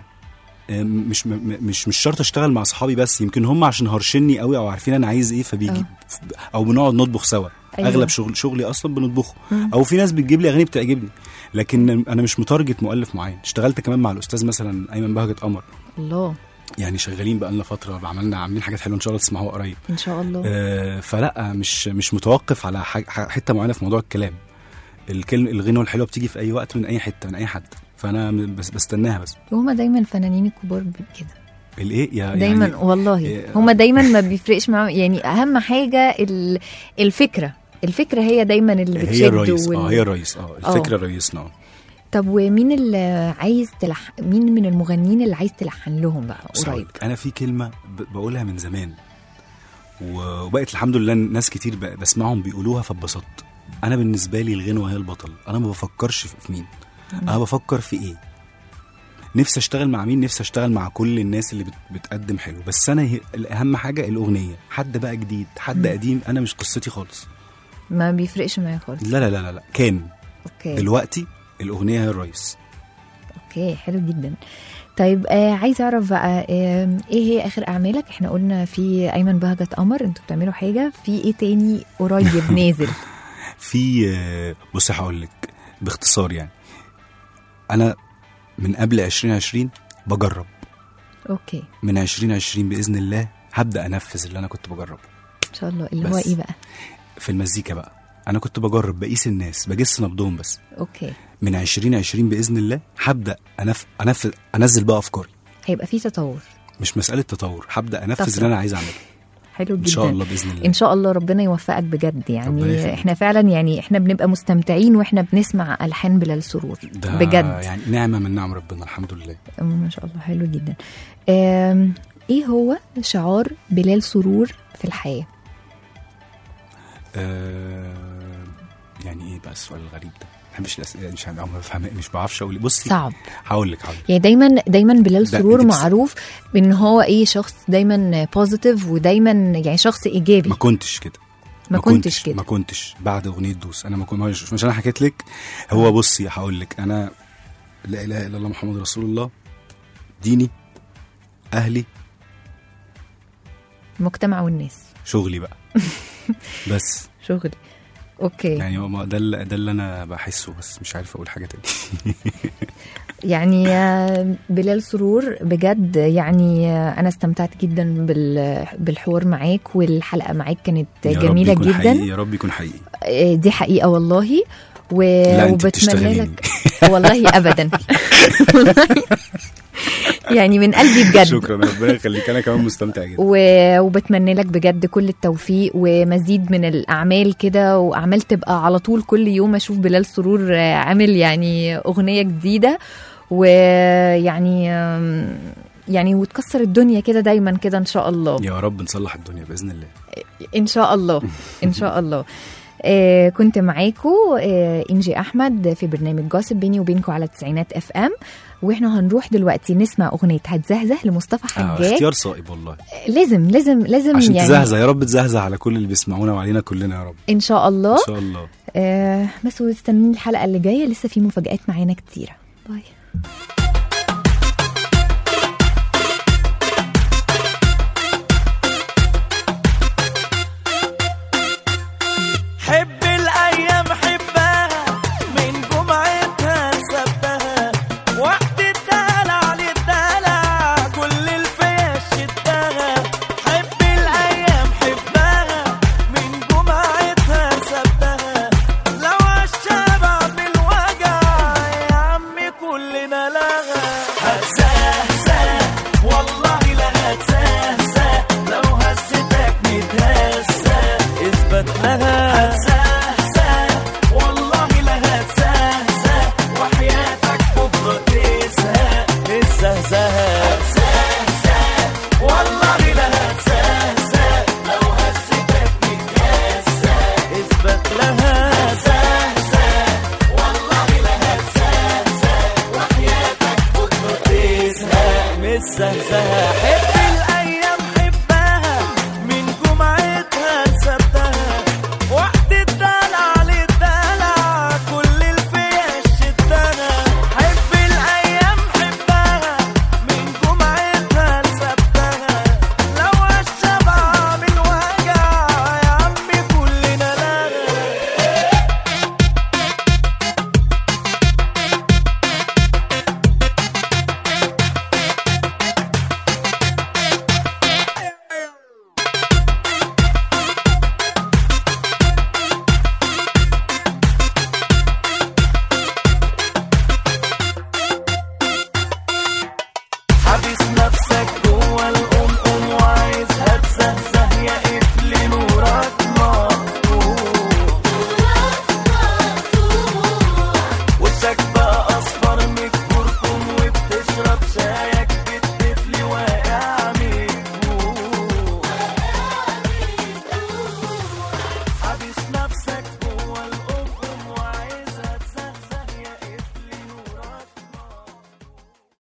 مش شرط اشتغل مع اصحابي بس، يمكن هم عشان هرشني قوي او عارفين انا عايز ايه فبيجي او بنقعد نطبخ سوا. أيوة. اغلب شغلي اصلا بنطبخه، او في ناس بتجيب لي اغاني بتعجبني، لكن انا مش متارجت مؤلف معين. اشتغلت كمان مع الاستاذ مثلا ايمن بهجت قمر، الله، يعني شغالين بقى لنا فتره، عاملين حاجات حلوه ان شاء الله تسمعوها قريب ان شاء الله. فلا مش متوقف على حته معينه في موضوع الكلام. الغنوه الحلوه بتيجي في اي وقت من اي حته من اي حد، فانا بستناها بس. وهما دايما الفنانين الكبار كده الايه دايما يعني والله هما دايما ما بيفرقش معاهم، يعني اهم حاجه الفكره هي دايما اللي بتشد. هي الرئيس هي الرئيس الفكره رئيسنا. طب ومين اللي عايز مين من المغنيين اللي عايز تلحن لهم بقى قريب؟ انا في كلمه بقولها من زمان، وبقت الحمد لله ناس كتير بسمعهم بيقولوها فاتبسطت. انا بالنسبه لي الغنوه هي البطل، انا ما بفكرش في مين، انا بفكر في ايه. نفسي اشتغل مع مين؟ نفسي اشتغل مع كل الناس اللي بتقدم حلو، بس انا الاهم حاجه الاغنيه. حد بقى جديد حد قديم انا مش قصتي خالص، ما بيفرقش معايا خالص. لا لا لا لا كان اوكي. دلوقتي الاغنيه هي الرئيس. اوكي حلو جدا. طيب عايز اعرف بقى ايه هي اخر اعمالك؟ احنا قلنا في ايمن بهجت قمر، انتوا بتعملوا حاجه، في ايه تاني قريب نازل؟ في بص هقول لك باختصار، يعني انا من قبل 2020 بجرب. اوكي. من 2020 باذن الله هبدا انفذ اللي انا كنت بجربه ان شاء الله. اللي هو ايه بقى؟ في المزيكا بقى انا كنت بجرب، بقيس الناس، بجس نبضهم بس. اوكي. من 2020 باذن الله هبدا انزل بقى افكاري. هيبقى في تطور، مش مساله تطور، هبدا انفذ اللي انا عايز اعمله. حلو جدا ان شاء الله باذن الله. ان شاء الله ربنا يوفقك بجد. يعني احنا فعلا يعني احنا بنبقى مستمتعين واحنا بنسمع الحان بلال سرور بجد، يعني نعمه من نعم ربنا الحمد لله. ما شاء الله حلو جدا. ايه هو شعار بلال سرور في الحياه؟ يعني ايه بقى السؤال الغريب ده؟ مش الاسئله مش بعرفش اقول. بصي صعب. هقول لك يعني دايما بلال سرور معروف ان هو ايه، شخص دايما بوزيتيف ودايما يعني شخص ايجابي. ما كنتش كده ما كنتش بعد اغنيه دوس. انا ما كنتش، مش انا حكيت لك. هو بصي هقول لك، انا لا اله الا الله محمد رسول الله، ديني، اهلي، المجتمع والناس. شغلي بقى بس شغلي. اوكي. يعني هو ده اللي انا بحسه، بس مش عارف اقول حاجه تاني. يعني بلال سرور بجد، يعني انا استمتعت جدا بالحوار معاك، والحلقه معاك كانت جميله جدا. يا رب يكون حقيقي. دي حقيقه والله. وبتمنى لك والله ابدا يعني من قلبي بجد. شكرا، ربنا يخليك، انا كمان مستمتع جدا. وبتمنى لك بجد كل التوفيق ومزيد من الاعمال كده، واعمال تبقى على طول كل يوم اشوف بلال سرور عامل يعني اغنيه جديده، ويعني وتكسر الدنيا كده دايما كده ان شاء الله. يا رب نصلح الدنيا باذن الله ان شاء الله ان شاء الله. كنت معاكم إنجي أحمد في برنامج جوسب بيني وبينكم على التسعينات FM، واحنا هنروح دلوقتي نسمع أغنية هتزهزه لمصطفى حجاج. اختيار صائب والله. لازم عشان يعني تزهزه. يا رب تزهزه على كل اللي بيسمعونا وعلينا كلنا يا رب إن شاء الله. إن شاء الله. بس واستنوني الحلقة اللي جاية، لسه في مفاجآت معانا كتيرة. باي. حب الأيام حبها من جمعتها سبتها، وقت الدلع للدلع كل الفيش شدها. حب الأيام حبها من جمعتها سبتها، لو عالشبع بالوجع يا عمي كلنا لها. هتزهزه والله لا هتزهزه، لو هزتك نتهزه اثبت لها. زهزها